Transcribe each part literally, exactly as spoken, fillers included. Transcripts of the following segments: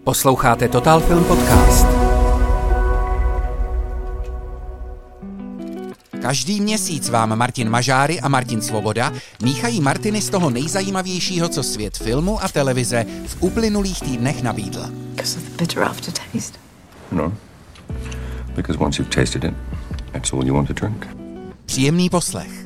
Posloucháte Total Film Podcast. Každý měsíc vám Martin Mažáry a Martin Svoboda míchají Martiny z toho nejzajímavějšího, co svět filmu a televize v uplynulých týdnech nabídl. Because of the bitter aftertaste. No, because once you've tasted it, that's all you want to drink. Příjemný poslech.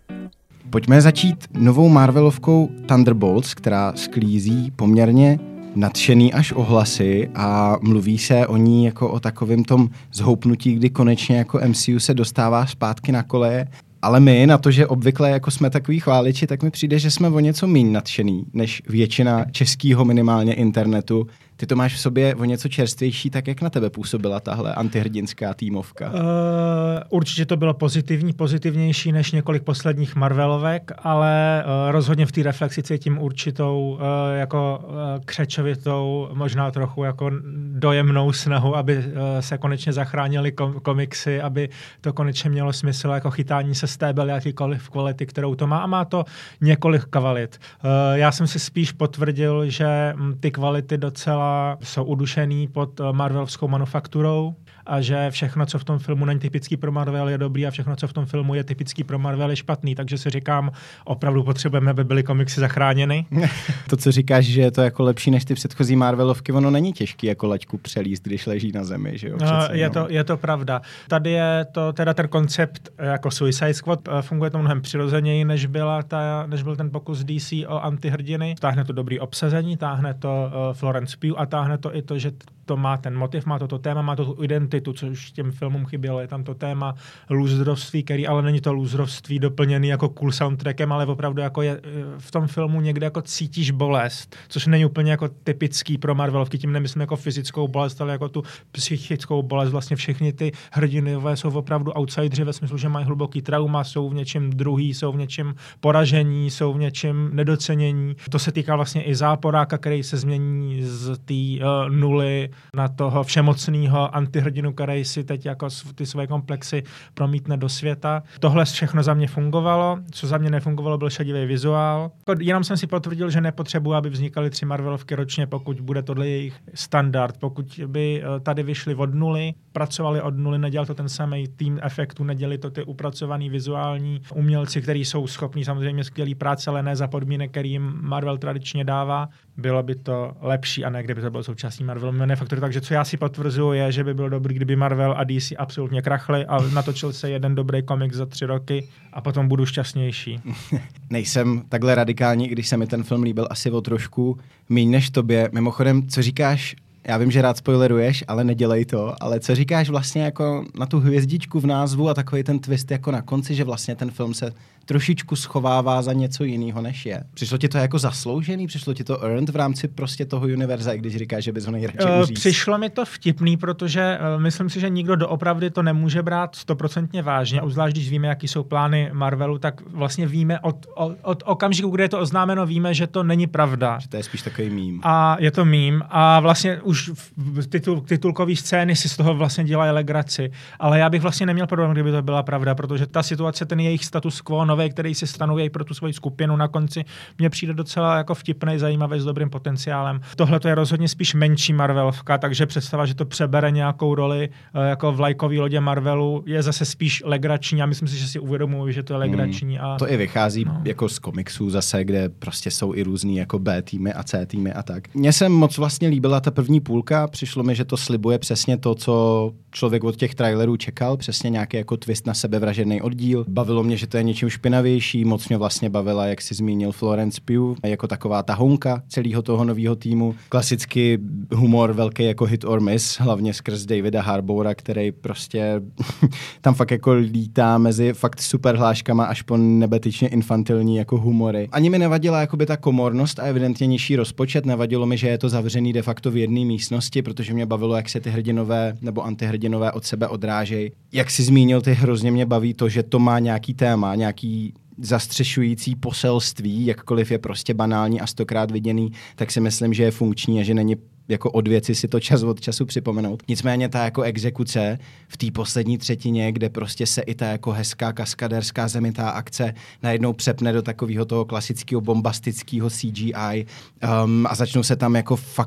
Pojďme začít novou Marvelovkou Thunderbolts, která sklízí poměrně nadšený až ohlasy a mluví se o ní jako o takovém tom zhoupnutí, kdy konečně jako M C U se dostává zpátky na koleje. Ale my na to, že obvykle jako jsme takový chváliči, tak mi přijde, že jsme o něco méně nadšený než většina českého minimálně internetu. Ty to máš v sobě o něco čerstvější, tak jak na tebe působila tahle antihrdinská týmovka? Uh, určitě to bylo pozitivní, pozitivnější než několik posledních Marvelovek, ale uh, rozhodně v té reflexi cítím určitou uh, jako uh, křečovitou, možná trochu jako dojemnou snahu, aby uh, se konečně zachránily kom- komiksy, aby to konečně mělo smysl jako chytání se z té byl jakýkoliv kvality, kterou to má, a má to několik kvalit. Uh, já jsem si spíš potvrdil, že m, ty kvality docela jsou udušený pod marvelovskou manufakturou a že všechno, co v tom filmu není typický pro Marvel, je dobrý a všechno, co v tom filmu je typický pro Marvel, je špatný. Takže si říkám, opravdu potřebujeme, aby byly komiksy zachráněny. To, co říkáš, že je to jako lepší než ty předchozí Marvelovky, ono není těžký jako laťku přelíst, když leží na zemi, že jo? No, je, to, je to pravda. Tady je to teda ten koncept jako Suicide Squad, funguje to mnohem přirozeněji, než, byla ta, než byl ten pokus D C o antihrdiny. Táhne to dobrý obsazení, táhne to uh, Florence Pugh a táhne to i to, že to má ten motiv, má to to téma, má to tu identitu, což těm filmům chybělo. Je tam to téma lůzrovství, který ale není to lůzrovství doplněný jako cool soundtrackem, ale opravdu jako je v tom filmu někde jako cítíš bolest, což není úplně jako typický pro Marvelovky, tím nemyslím jako fyzickou bolest, ale jako tu psychickou bolest. Vlastně všechny ty hrdinové jsou opravdu outsideri ve smyslu, že mají hluboký trauma, jsou v něčem druhý, jsou v něčem poražení, jsou v něčem nedocenění. To se týká vlastně i Záporáka, který se změní z té uh, nuly na toho všemocného antihrdinu, který si teď jako ty svoje komplexy promítne do světa. Tohle všechno za mě fungovalo. Co za mě nefungovalo, byl šedivý vizuál. Jenom jsem si potvrdil, že nepotřebuji, aby vznikaly tři Marvelovky ročně, pokud bude tohle jejich standard. Pokud by tady vyšli od nuly, pracovali od nuly, nedělal to ten samý tým efektů, nedělali to ty upracovaný vizuální umělci, kteří jsou schopní samozřejmě skvělý práce, ale ne za podmínek, který jim Marvel tradičně dává. Bylo by to lepší a ne kdyby to bylo součástí Marvel manufaktury. Takže co já si potvrzuju je, že by bylo dobrý, kdyby Marvel a D C absolutně krachly a natočil se jeden dobrý komiks za tři roky a potom budu šťastnější. Nejsem takhle radikální, když se mi ten film líbil asi o trošku míň než tobě. Mimochodem, co říkáš? Já vím, že rád spoileruješ, ale nedělej to. Ale co říkáš vlastně jako na tu hvězdičku v názvu a takový ten twist jako na konci, že vlastně ten film se trošičku schovává za něco jiného, než je. Přišlo ti to jako zasloužený? Přišlo ti to earned v rámci prostě toho univerza, i když říkáš, že bys ho nejradši uh, uříct? Přišlo mi to vtipný, protože uh, myslím si, že nikdo doopravdy to nemůže brát stoprocentně vážně. Uzvlášť, když víme, jaký jsou plány Marvelu, tak vlastně víme od, od, od okamžiku, kdy je to oznámeno, víme, že to není pravda. Že to je spíš takový mím. A je to mím. A vlastně už v titul, titulkový scény si z toho vlastně dělají legraci. Ale já bych vlastně neměl problém, kdyby to byla pravda, protože ta situace, ten jejich status quo, nový, který si stanoví pro tu svoji skupinu na konci, mně přijde docela jako vtipný, zajímavý, s dobrým potenciálem. Tohle to je rozhodně spíš menší Marvelovka, takže představa, že to přebere nějakou roli jako vlajkový lodě Marvelu, je zase spíš legrační. Já myslím si, že si uvědomuji, že to je legrační. Hmm. A to i vychází no. jako z komiksů zase, kde prostě jsou i různý jako B týmy a C týmy a tak. Mně se moc vlastně líbila ta první půlka, přišlo mi, že to slibuje přesně to, co člověk od těch trailerů čekal, přesně nějaký jako twist na sebevražedný oddíl. Bavilo mě, že to je něčím špinavější, moc mě vlastně bavila, jak si zmínil Florence Pugh, jako taková tahounka celého toho nového týmu. Klasicky humor velký jako hit or miss, hlavně skrz Davida Harboura, který prostě tam fakt jako lítá mezi fakt super hláškama až po nebetyčně infantilní jako humory. Ani mi nevadila jakoby ta komornost a evidentně nižší rozpočet, nevadilo mi, že je to zavřený de facto v jedné místnosti, protože mě bavilo, jak se ty hrdinové nebo antihrdinové od sebe odrážejí. Jak si zmínil, ty hrozně mě baví to, že to má nějaký téma, nějaký zastřešující poselství, jakkoliv je prostě banální a stokrát viděný, tak si myslím, že je funkční a že není jako od věci si to čas od času připomenout. Nicméně ta jako exekuce v té poslední třetině, kde prostě se i ta jako hezká kaskaderská zemitá akce najednou přepne do takového toho klasického bombastického C G I um, a začnou se tam jako fakt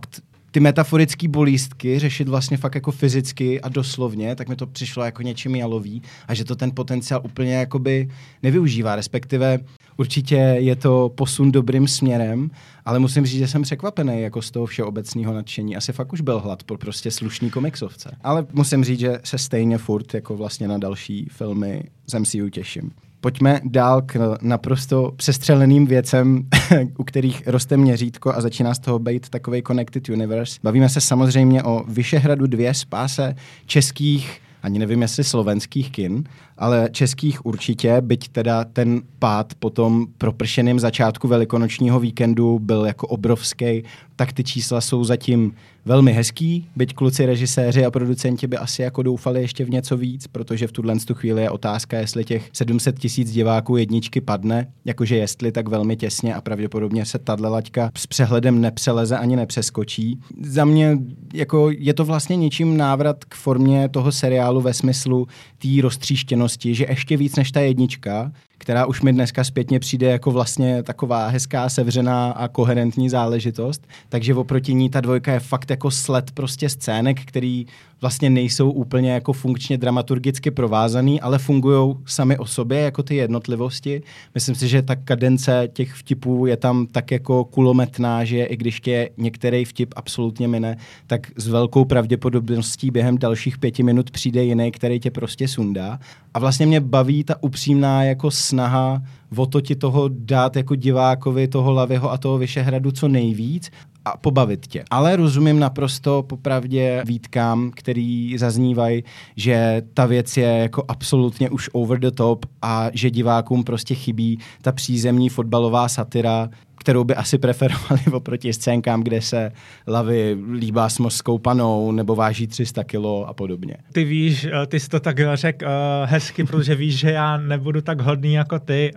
ty metaforické bolístky řešit vlastně fakt jako fyzicky a doslovně, tak mi to přišlo jako něčím jalový a že to ten potenciál úplně jakoby nevyužívá, respektive určitě je to posun dobrým směrem, ale musím říct, že jsem překvapený jako z toho všeobecného nadšení. Asi fakt už byl hlad po prostě slušný komiksovce. Ale musím říct, že se stejně furt jako vlastně na další filmy z M C U těším. Pojďme dál k naprosto přestřeleným věcem, u kterých roste měřítko a začíná z toho být takovej Connected Universe. Bavíme se samozřejmě o Vyšehradu dva, spáse českých, ani nevím, jestli slovenských kin, ale českých určitě, byť teda ten pád po tom propršeném začátku velikonočního víkendu byl jako obrovský, tak ty čísla jsou zatím velmi hezký, byť kluci režiséři a producenti by asi jako doufali ještě v něco víc, protože v tuhle chvíli je otázka, jestli těch sedm set tisíc diváků jedničky padne, jakože jestli tak velmi těsně a pravděpodobně se tato laťka s přehledem nepřeleze ani nepřeskočí. Za mě jako je to vlastně něčím návrat k formě toho seriálu ve smyslu té roztříštěnosti, že ještě víc než ta jednička, která už mi dneska zpětně přijde jako vlastně taková hezká, sevřená a koherentní záležitost. Takže oproti ní ta dvojka je fakt jako sled prostě scének, který vlastně nejsou úplně jako funkčně dramaturgicky provázaný, ale fungují sami o sobě jako ty jednotlivosti. Myslím si, že ta kadence těch vtipů je tam tak jako kulometná, že i když tě některý vtip absolutně mine, tak s velkou pravděpodobností během dalších pěti minut přijde jiný, který tě prostě sundá. A vlastně mě baví ta upřímná jako snaha o to ti toho dát jako divákovi toho Laviho a toho Vyšehradu co nejvíc a pobavit tě. Ale rozumím naprosto popravdě výtkám, který zaznívají, že ta věc je jako absolutně už over the top a že divákům prostě chybí ta přízemní fotbalová satira, kterou by asi preferovali oproti scénkám, kde se Lavi líbá s mořskou panou nebo váží tři sta kilo a podobně. Ty víš, ty jsi to tak řekl uh, hezky, protože víš, že já nebudu tak hodný jako ty. Uh,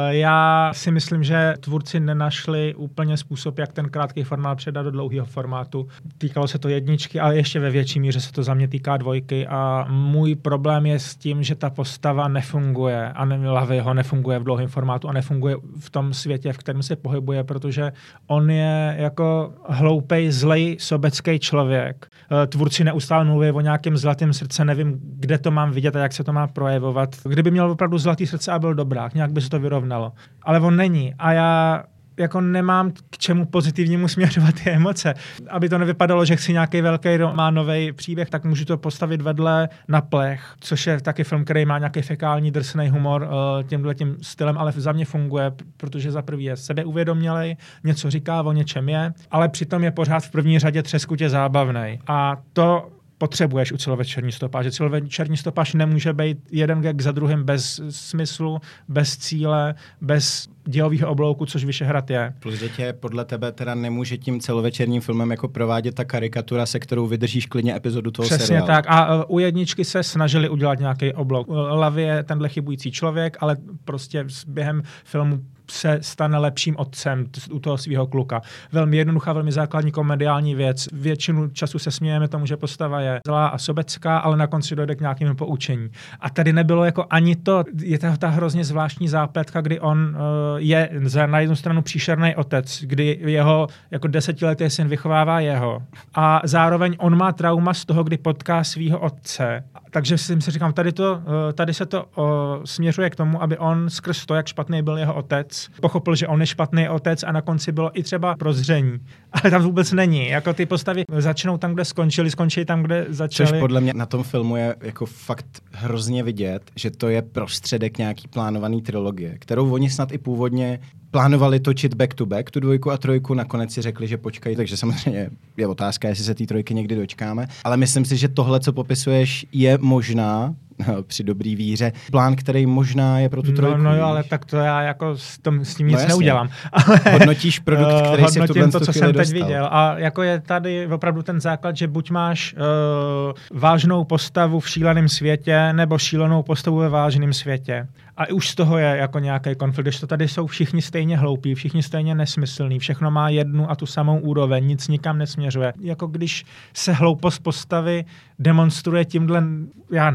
já si myslím, že tvůrci nenašli úplně způsob, jak ten krátký formát předat do dlouhého formátu. Týkalo se to jedničky, ale ještě ve větší míře se to za mě týká dvojky a můj problém je s tím, že ta postava nefunguje a ne, Laviho nefunguje v dlouhém formátu a nefunguje v tom světě, v kterém se pohybuje, protože on je jako hloupej, zlej, sobecký člověk. Tvůrci neustále mluví o nějakém zlatém srdce, nevím, kde to mám vidět a jak se to má projevovat. Kdyby měl opravdu zlatý srdce a byl dobrák, nějak by se to vyrovnalo. Ale on není a já jako nemám k čemu pozitivnímu směřovat ty emoce. Aby to nevypadalo, že chci nějaký velký románový příběh, tak můžu to postavit vedle Na plech, což je taky film, který má nějaký fekální, drsný humor tímhle tím stylem, ale za mě funguje, protože za prvý je sebeuvědomělej, něco říká, o něčem je, ale přitom je pořád v první řadě třeskutě zábavnej. A to potřebuješ u celovečerní stopáže. Celovečerní stopáž nemůže být jeden gag za druhým bez smyslu, bez cíle, bez dělového oblouku, což Vyšehrad je. Plus, že tě podle tebe teda nemůže tím celovečerním filmem jako provádět ta karikatura, se kterou vydržíš klidně epizodu toho Přesně seriálu. tak. A uh, u jedničky se snažili udělat nějaký oblouk. Lavi je tenhle chybující člověk, ale prostě během filmu se stane lepším otcem u toho svého kluka. Velmi jednoduchá, velmi základní komediální věc. Většinu času se smějeme tomu, že postava je zlá a sobecká, ale na konci dojde k nějakému poučení. A tady nebylo jako ani to, je to ta hrozně zvláštní zápletka, kdy on uh, je na jednu stranu příšerný otec, kdy jeho jako desetiletý syn vychovává jeho. A zároveň on má trauma z toho, kdy potká svého otce. Takže si říkám, tady, to, tady se to uh, směřuje k tomu, aby on skrz to, jak špatný byl jeho otec, pochopil, že on je špatný otec a na konci bylo i třeba prozření. Ale tam vůbec není. Jako ty postavy začnou tam, kde skončili, skončí tam, kde začali. Což podle mě na tom filmu je jako fakt hrozně vidět, že to je prostředek nějaký plánovaný trilogie, kterou oni snad i původně plánovali točit back to back, tu dvojku a trojku, nakonec si řekli, že počkají, takže samozřejmě je otázka, jestli se té trojky někdy dočkáme, ale myslím si, že tohle, co popisuješ, je možná, no, při dobrý víře, plán, který možná je pro tu trojku. No, no jo, ale tak to já jako s, tom, s tím nic no neudělám. Ale hodnotíš produkt, který si v tuhle to, co jsem teď dostal. viděl. A jako je tady opravdu ten základ, že buď máš uh, vážnou postavu v šíleném světě, nebo šílenou postavu ve vážném světě. A už z toho je jako nějaký konflikt, když to tady jsou všichni stejně hloupí, všichni stejně nesmyslní, všechno má jednu a tu samou úroveň, nic nikam nesměřuje. Jako když se hloupost postavy demonstruje tímhle, já nevím, já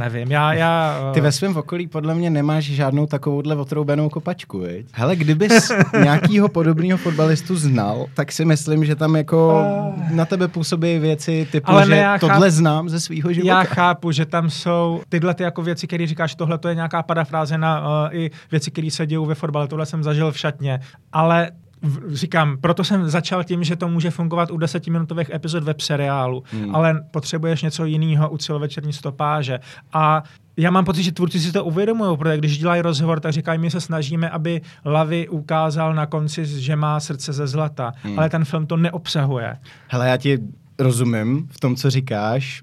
Já, já, Ty ve svém okolí podle mě nemáš žádnou takovouhle otroubenou kopačku, viď? Hele, kdybys nějakýho podobného fotbalistu znal, tak si myslím, že tam jako na tebe působí věci typu, ale že ne, tohle chápu, znám ze svýho života. Já chápu, že tam jsou tyhle ty jako věci, které říkáš, tohle to je nějaká parafráze na uh, i věci, které se dějou ve fotbale, tohle jsem zažil v šatně, ale v, říkám, proto jsem začal tím, že to může fungovat u desetiminutových epizod web seriálu, hmm. ale potřebuješ něco jiného u celovečerní stopáže. A já mám pocit, že tvůrci si to uvědomují, protože když dělají rozhovor, tak říkají, my se snažíme, aby Lavy ukázal na konci, že má srdce ze zlata, hmm. ale ten film to neobsahuje. Hele, já ti rozumím v tom, co říkáš.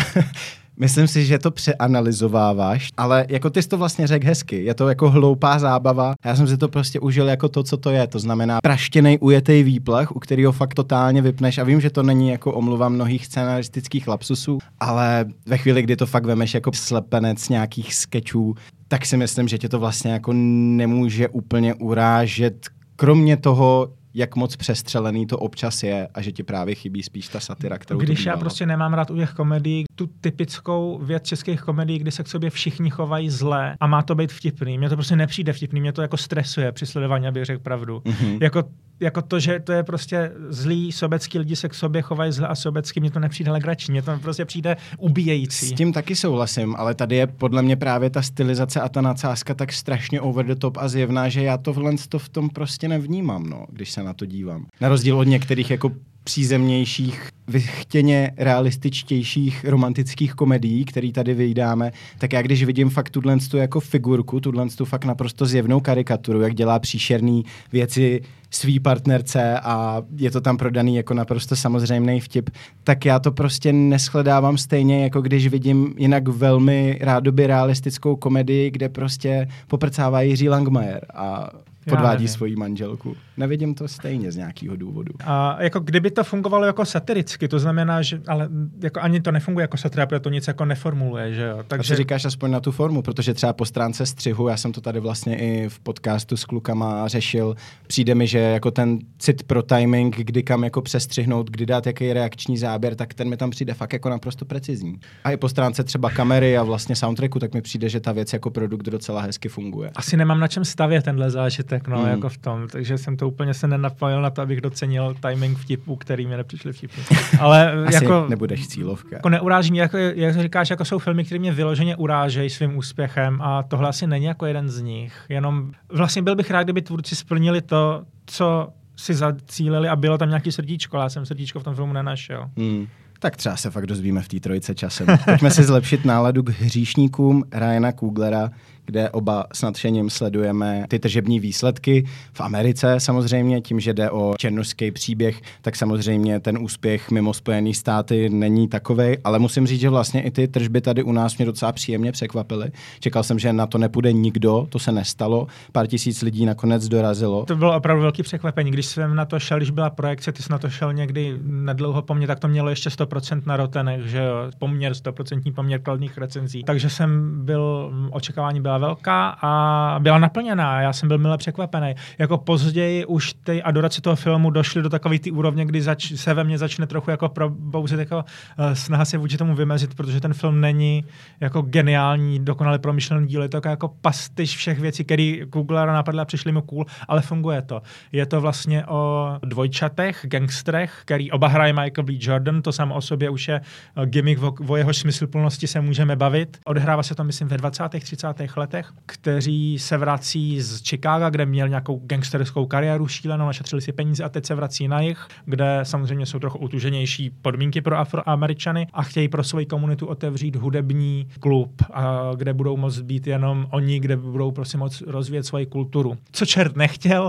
Myslím si, že to přeanalyzováváš, ale jako ty jsi to vlastně řekl hezky. Je to jako hloupá zábava. Já jsem si to prostě užil jako to, co to je. To znamená praštěnej ujetej výplach, u kterého fakt totálně vypneš. A vím, že to není jako omluva mnohých scenaristických lapsusů, ale ve chvíli, kdy to fakt vemeš jako slepenec nějakých skečů, tak si myslím, že tě to vlastně jako nemůže úplně urážet. Kromě toho, jak moc přestřelený to občas je a že ti právě chybí spíš ta satira, kterou to Když já prostě nemám rád u těch komedií tu typickou věc českých komedií, kdy se k sobě všichni chovají zle a má to být vtipný. Mně to prostě nepřijde vtipný, mě to jako stresuje při sledování, abych řekl pravdu. Mm-hmm. Jako, jako to, že to je prostě zlý, sobecký lidi se k sobě chovají zle a sobecký, mně to nepřijde legrační, mně to prostě přijde ubíjející. S tím taky souhlasím, ale tady je podle mě právě ta stylizace a ta nadsázka tak strašně over the top a zjevná, že já tohle to v tom prostě nevnímám, no, když se na to dívám. Na rozdíl od některých jako přízemnějších, vychtěně realističtějších romantických komedií, který tady vyjdáme, tak já když vidím fakt tuhle jako figurku, tuhle fakt naprosto zjevnou karikaturu, jak dělá příšerný věci svý partnerce a je to tam prodaný jako naprosto samozřejmý vtip, tak já to prostě neschledávám stejně, jako když vidím jinak velmi rádoby realistickou komedii, kde prostě poprcává Jiří Langmajer a podvádí svoji manželku. Nevidím to stejně z nějakého důvodu. A jako kdyby to fungovalo jako satiricky, to znamená, že ale jako ani to nefunguje jako satira, protože to nic jako neformuluje, že jo. Takže říkáš aspoň na tu formu, protože třeba po stránce střihu, já jsem to tady vlastně i v podcastu s klukama řešil, přijde mi, že jako ten cit pro timing, kdy kam jako přestřihnout, kdy dát jaký reakční záběr, tak ten mi tam přijde fakt jako naprosto precizní. A i po stránce třeba kamery a vlastně soundtracku, tak mi přijde, že ta věc jako produkt docela hezky funguje. Asi nemám na čem stavět tenhle zážitek, no, hmm. jako v tom, takže jsem to úplně se nenapojil na to, abych docenil timing vtipů, který mi nepřišly vtipný. Ale asi jako nebudeš cílovka. Jako neuráží mě, jako, jak říkáš, jako jsou filmy, které mě vyloženě urážejí svým úspěchem a tohle asi není jako jeden z nich. Jenom vlastně byl bych rád, kdyby tvůrci splnili to, co si zacílili a bylo tam nějaký srdíčko, ale já jsem srdíčko v tom filmu nenašel. Hmm. Tak třeba se fakt dozvíme v té trojice časem. Pojďme si zlepšit náladu k Hříšníkům Ryana Couglera, kde oba s nadšením sledujeme ty tržební výsledky. V Americe samozřejmě, tím, že jde o černošský příběh, tak samozřejmě ten úspěch mimo Spojené státy není takovej, ale musím říct, že vlastně i ty tržby tady u nás mě docela příjemně překvapily. Čekal jsem, že na to nepůjde nikdo, to se nestalo. Pár tisíc lidí nakonec dorazilo. To bylo opravdu velký překvapení. Když jsem na to šel, když byla projekce, ty jsi na to šel někdy nedlouho po mně, tak to mělo ještě sto procent na Rottenech, že jo, poměr, sto procent poměr kladných recenzí. Takže jsem byl, očekávání byla velká a byla naplněná. Já jsem byl mile překvapený. Jako později už ty adorace toho filmu došly do takové ty úrovně, kdy zač, se ve mně začne trochu jako probouzet jako uh, snaha se vůči tomu vymezit, protože ten film není jako geniální, dokonale promyšlený díl, je to jako pastiš všech věcí, které Googlera napadly a přišly mu cool, ale funguje to. Je to vlastně o dvojčatech, gangstrech, který oba hraje Michael B. Jordan, to samo o sobě už je gimmick, o, o jeho smysluplnosti se můžeme bavit. Odehrává se to, myslím, ve dvacátých třicátých letech, kteří se vrací z Chicaga, kde měl nějakou gangsterskou kariéru šílenou, našetřili si peníze a teď se vrací na jih, kde samozřejmě jsou trochu utuženější podmínky pro Afroameričany a chtějí pro svoji komunitu otevřít hudební klub, a kde budou moct být jenom oni, kde budou prostě moct rozvíjet svoji kulturu. Co čert nechtěl.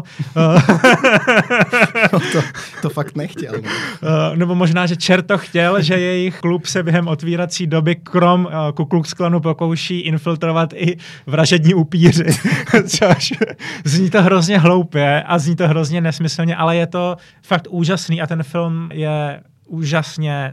no to, to fakt nechtěl. No. Nebo možná, že čert to chtěl, že jejich klub se během otvírací doby krom Ku Klux Klanu pokouší infiltrovat i vražední upíři. Což zní to hrozně hloupě a zní to hrozně nesmyslně, ale je to fakt úžasný a ten film je úžasně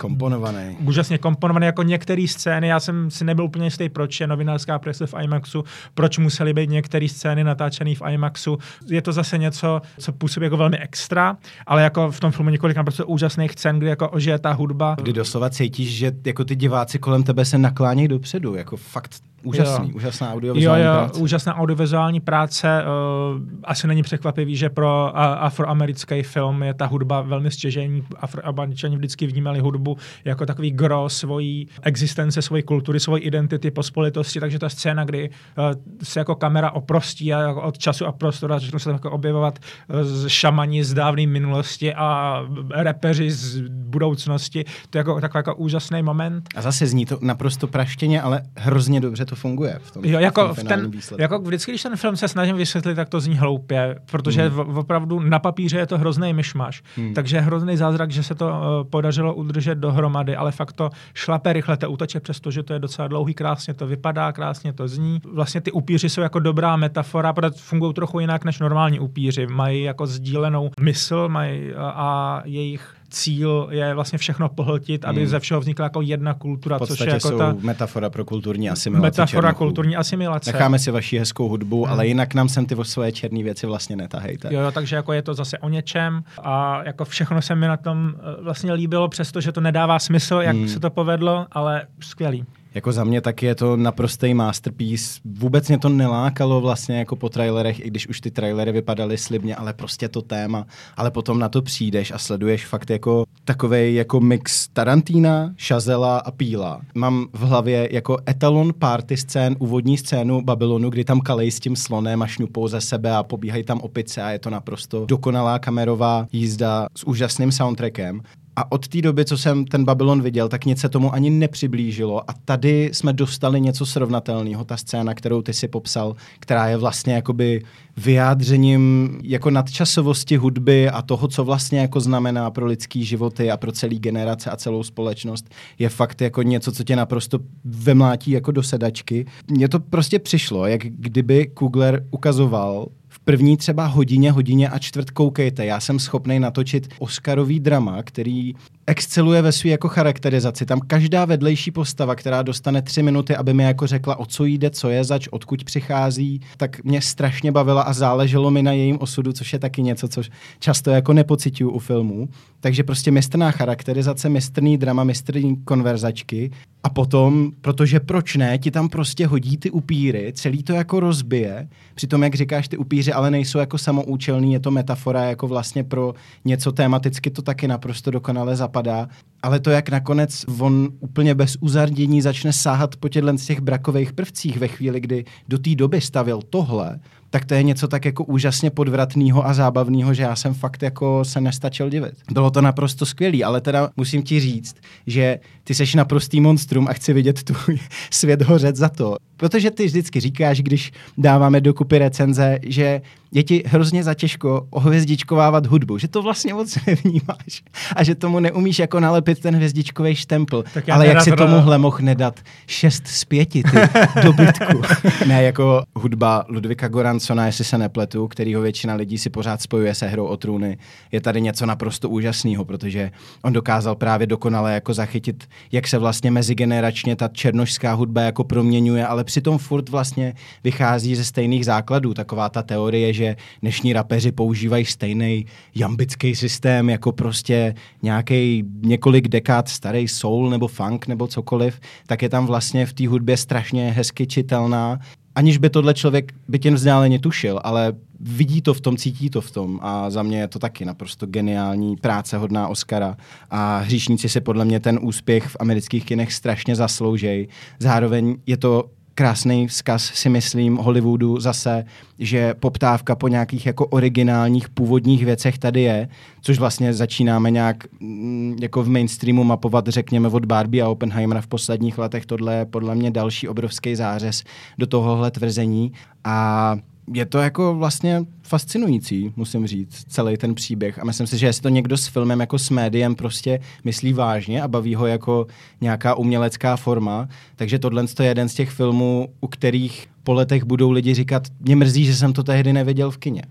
komponovaný. Úžasně komponovaný, jako některé scény, já jsem si nebyl úplně jistý, proč je novinářská prese v IMAXu, proč musely být některé scény natáčené v IMAXu. Je to zase něco, co působí jako velmi extra, ale jako v tom filmu několik naprosto úžasných scén, kdy jako ožije ta hudba. Kdy doslova cítíš, že jako ty diváci kolem tebe se naklánějí dopředu, jako fakt úžasný, jo. úžasná audiovizuální jo, jo, práce. úžasná audiovizuální práce. Uh, asi není překvapivý, že pro uh, afroamerický film je ta hudba velmi stěžejní. Afroameričani vždycky vnímali hudbu jako takový gro svojí existence, svojí kultury, svojí identity, pospolitosti, takže ta scéna, kdy uh, se jako kamera oprostí a jako od času a prostoru a začnou se tam jako objevovat uh, z šamani z dávné minulosti a repeři z budoucnosti, to je jako takový jako úžasný moment. A zase zní to naprosto praštěně, ale hrozně dobře to funguje v tom, jo, jako v tom v ten, jako vždycky, když ten film se snažím vysvětlit, tak to zní hloupě, protože hmm. v, opravdu na papíře je to hrozný myšmaš. Hmm. Takže je hrozný zázrak, že se to uh, podařilo udržet dohromady, ale fakt to šlape rychle, to útoče, přestože to je docela dlouhý, krásně to vypadá, krásně to zní. Vlastně ty upíři jsou jako dobrá metafora, protože fungují trochu jinak než normální upíři. Mají jako sdílenou mysl, mají a, a jejich cíl je vlastně všechno pohltit, aby hmm. ze všeho vznikla jako jedna kultura. V podstatě což je jako jsou ta metafora pro kulturní asimilaci. Metafora černochů. kulturní asimilace. Necháme si vaši hezkou hudbu, hmm. ale jinak nám sem ty svoje černé věci vlastně netahejte. Jo, jo, takže jako je to zase o něčem a jako všechno se mi na tom vlastně líbilo, přestože to nedává smysl, jak hmm. se to povedlo, ale skvělý. Jako za mě taky je to naprostý masterpiece. Vůbec mě to nelákalo vlastně jako po trailerech, i když už ty trailery vypadaly slibně, ale prostě to téma. Ale potom na to přijdeš a sleduješ fakt jako takovej jako mix Tarantina, Chazela a Píla. Mám v hlavě jako etalon party scén, úvodní scénu Babylonu, kdy tam kalej s tím slonem a šňupou ze sebe a pobíhají tam opice a je to naprosto dokonalá kamerová jízda s úžasným soundtrackem. A od té doby, co jsem ten Babylon viděl, tak nic se tomu ani nepřiblížilo. A tady jsme dostali něco srovnatelného. Ta scéna, kterou ty si popsal, která je vlastně jakoby vyjádřením jako nadčasovosti hudby a toho, co vlastně jako znamená pro lidský životy a pro celý generace a celou společnost, je fakt jako něco, co tě naprosto vemlátí jako do sedačky. Mně to prostě přišlo, jak kdyby Coogler ukazoval v první třeba hodině, hodině a čtvrt koukejte, já jsem schopnej natočit Oscarový drama, který exceluje ve své jako charakterizaci. Tam každá vedlejší postava, která dostane tři minuty, aby mi jako řekla, o co jde, co je zač, odkud přichází, tak mě strašně bavila a záleželo mi na jejím osudu, což je taky něco, co často jako nepociťuju u filmů. Takže prostě mistrná charakterizace, mistrný drama, mistrný konverzačky a potom, protože proč ne, ti tam prostě hodí ty upíry, celý to jako rozbije. Přitom, jak říkáš, ty upíři ale nejsou jako samoučelný, je to metafora jako vlastně pro něco tematicky, to taky naprosto dokonale zapadá. Ale to, jak nakonec on úplně bez uzardění začne sáhat po těchto z těch brakových prvcích ve chvíli, kdy do té doby stavil tohle, tak to je něco tak jako úžasně podvratného a zábavného, že já jsem fakt jako se nestačil divit. Bylo to naprosto skvělý, ale teda musím ti říct, že ty seš naprostý monstrum a chci vidět tvůj svět hořet za to. Protože ty vždycky říkáš, když dáváme dokupy recenze, že je ti hrozně zatěžko ohvězdičkovávat hudbu, že to vlastně moc nevnímáš a že tomu neumíš jako nalepit ten hvězdičkový štempl. Ale jak si tomuhle mohl nedat šest z pěti, ty dobytku. Ne, jako hudba Ludvíka Göranssona, jestli se nepletu, kterýho většina lidí si pořád spojuje se Hrou o trůny, je tady něco naprosto úžasného, protože on dokázal právě dokonale jako zachytit, jak se vlastně mezigeneračně ta černošská hudba jako proměňuje, ale přitom furt vlastně vychází ze stejných základů. Taková ta teorie, že dnešní rapeři používají stejný jambický systém jako prostě nějaký několik dekád starý soul nebo funk nebo cokoliv, tak je tam vlastně v té hudbě strašně hezky čitelná, aniž by tohle člověk by tě vzdáleně tušil, ale vidí to v tom, cítí to v tom a za mě je to taky naprosto geniální práce hodná Oscara a hříšníci si podle mě ten úspěch v amerických kinech strašně zasloužejí. Zároveň je to krásný vzkaz, si myslím, Hollywoodu zase, že poptávka po nějakých jako originálních původních věcech tady je, což vlastně začínáme nějak mm, jako v mainstreamu mapovat, řekněme, od Barbie a Oppenheimera v posledních letech. Tohle je podle mě další obrovský zářez do tohohle tvrzení a je to jako vlastně fascinující, musím říct, celý ten příběh. A myslím si, že jestli to někdo s filmem jako s médiem prostě myslí vážně a baví ho jako nějaká umělecká forma, takže tohle je jeden z těch filmů, u kterých po letech budou lidi říkat, mě mrzí, že jsem to tehdy neviděl v kině. Hmm.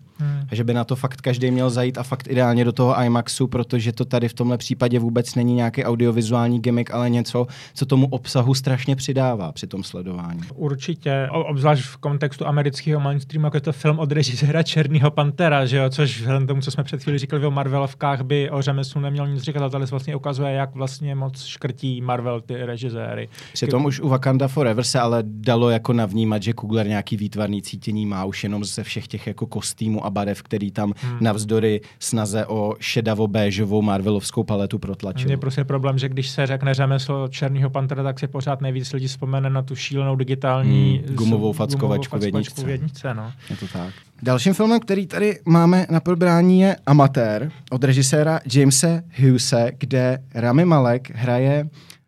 A že by na to fakt každý měl zajít a fakt ideálně do toho IMAXu, protože to tady v tomhle případě vůbec není nějaký audiovizuální gimmick, ale něco, co tomu obsahu strašně přidává při tom sledování. Určitě, obzvlášť v kontextu amerického mainstreamu, jako je to film od režiséra Černýho Pantera, že jo, což vzhledem tomu, co jsme před chvíli říkali o Marvelovkách, by o řemeslu neměl nic říkat, ale tady vlastně ukazuje, jak vlastně moc škrtí Marvel ty režiséry. Přitom už u Wakanda Forever se ale dalo jako navnímat, že Coogler nějaký výtvarný cítění má už jenom ze všech těch jako kostýmů a barev, který tam hmm. navzdory snaze o šedavo-béžovou marvelovskou paletu protlačil. Je prostě problém, že když se řekne řemeslo Černýho Pantera, tak si pořád nejvíc lidí vzpomene na tu šílenou digitální hmm, gumovou fackovačku v jedničce. V jedničce no. Je to tak. Dalším filmem, který tady máme na probrání, je Amatér od režiséra Jamese Hughese, kde Rami Malek hraje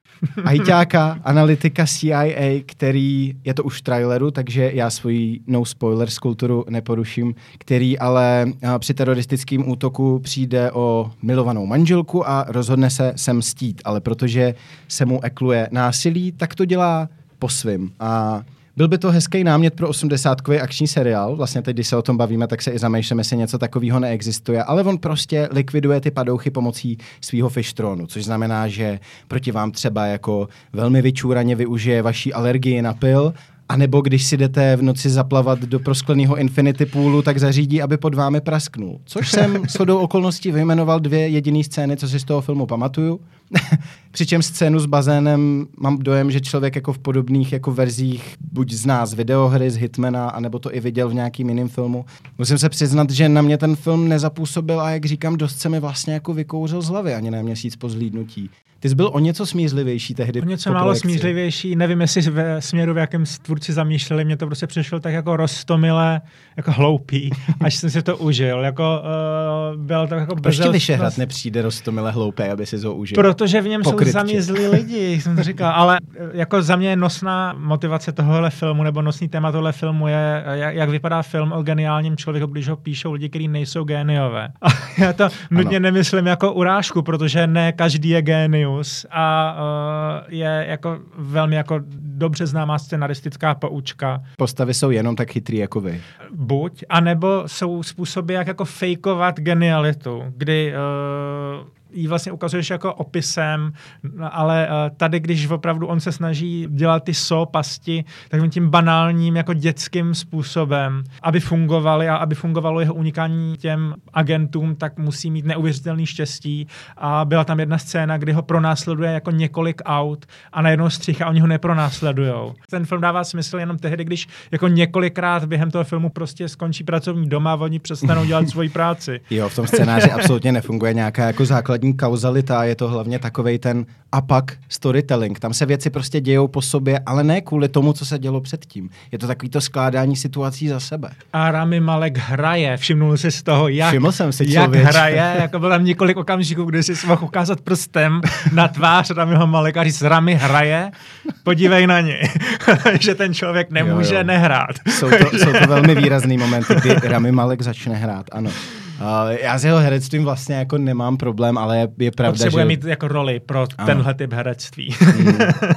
ajťáka, analytika C I A, který, je to už v traileru, takže já svoji no spoilers kulturu neporuším, který ale při teroristickém útoku přijde o milovanou manželku a rozhodne se se mstít, ale protože se mu ekluje násilí, tak to dělá po svým. A byl by to hezký námět pro osmdesátkový akční seriál. Vlastně teď, když se o tom bavíme, tak se i zamýšlíme, jestli něco takového neexistuje. Ale on prostě likviduje ty padouchy pomocí svého fištronu, což znamená, že proti vám třeba jako velmi vyčúraně využije vaší alergii na pil, a nebo když si jdete v noci zaplavat do proskleného infinity poolu, tak zařídí, aby pod vámi prasknul. Což jsem shodou okolností vyjmenoval dvě jediné scény, co si z toho filmu pamatuju. Přičem scénu s bazénem mám dojem, že člověk jako v podobných jako verzích buď zná z videohry, z Hitmana, anebo to i viděl v nějakým jiném filmu. Musím se přiznat, že na mě ten film nezapůsobil a jak říkám, dost se mi vlastně jako vykouřil z hlavy ani ne měsíc po zhlídnutí. Ty jsi byl o něco smířlivější tehdy. O něco málo smířlivější, nevím, jestli ve směru, v jakém tvůrci zamýšleli, mě to prostě přišlo tak jako roztomilé, jako hloupý, až jsem si to užil. Jako, uh, byl to jako Proč ti Vyšehrad nepřijde roztomilé hloupé, aby si ho užil? Protože v něm Pokrytče. Jsou zamizlí lidi, jsem to říkal, ale jako za mě nosná motivace tohohle filmu, nebo nosný téma tohle filmu je, jak, jak vypadá film o geniálním člověku, když ho píšou lidi, kteří nejsou géniové. A já to nutně ano. nemyslím jako urážku, protože ne každý je génius. A uh, je jako velmi jako dobře známá scenaristická poučka. Postavy jsou jenom tak chytrý jako vy. Buď, anebo jsou způsoby, jak jako fejkovat genialitu, kdy uh, jí vlastně ukazuješ jako opisem, ale uh, tady, když opravdu on se snaží dělat ty sopasti takovým tím banálním, jako dětským způsobem, aby fungovaly a aby fungovalo jeho unikání těm agentům, tak musí mít neuvěřitelný štěstí. A byla tam jedna scéna, kdy ho pronásleduje jako několik aut a najednou střicha, oni ho nepronásledujou. Ten film dává smysl jenom tehdy, když jako několikrát během toho filmu prostě skončí pracovní doma a oni přestanou dělat svoji práci. Jo, v tom scénáři absolutně nefunguje nějaká jako základní kauzalita, je to hlavně takovej ten a pak storytelling. Tam se věci prostě dějou po sobě, ale ne kvůli tomu, co se dělo předtím. Je to takový to skládání situací za sebe. A Rami Malek hraje, všimnul jsi z toho, jak, Všiml jsem si, jak hraje, jako bylo tam několik okamžiků, kdy jsi mohl ukázat prstem na tvář Ramiho Maleka a říct, Rami hraje, podívej na něj, že ten člověk nemůže jo, jo. nehrát. Jsou to, jsou to velmi výrazný momenty, kdy Rami Malek začne hrát, ano. Uh, já s jeho herectvím vlastně jako nemám problém, ale je, je pravda, Potřebuje že... mít jako roli pro ano. tenhle typ herectví. Mm.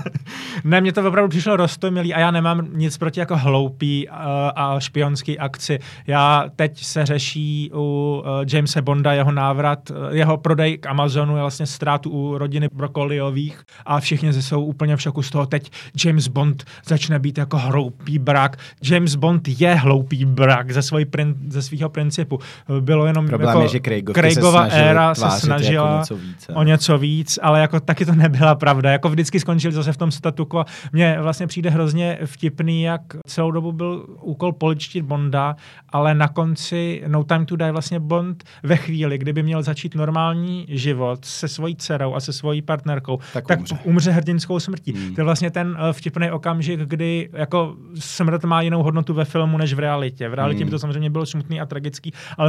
Ne, mně to opravdu přišlo roztomilý a já nemám nic proti jako hloupý uh, a špionský akci. Já teď se řeší u uh, Jamese Bonda jeho návrat, uh, jeho prodej k Amazonu je vlastně ztrátu u rodiny Brokoliových a všichni jsou úplně v šoku z toho. Teď James Bond začne být jako hloupý brak. James Bond je hloupý brak ze, svoj prin, ze svýho principu. Bylo jenom problém jako je, že Craigova éra se snažila jako něco víc, o něco víc, ale jako taky to nebyla pravda. Jako vždycky skončili zase v tom statu quo. Mně vlastně přijde hrozně vtipný, jak celou dobu byl úkol poličtit Bonda, ale na konci No Time to Die vlastně Bond ve chvíli, kdyby měl začít normální život se svojí dcerou a se svojí partnerkou, tak, tak umře. umře hrdinskou smrtí. Hmm. To je vlastně ten vtipný okamžik, kdy jako smrt má jinou hodnotu ve filmu než v realitě. V realitě hmm. by to samozřejmě bylo smutný a tragický, ale ve filmu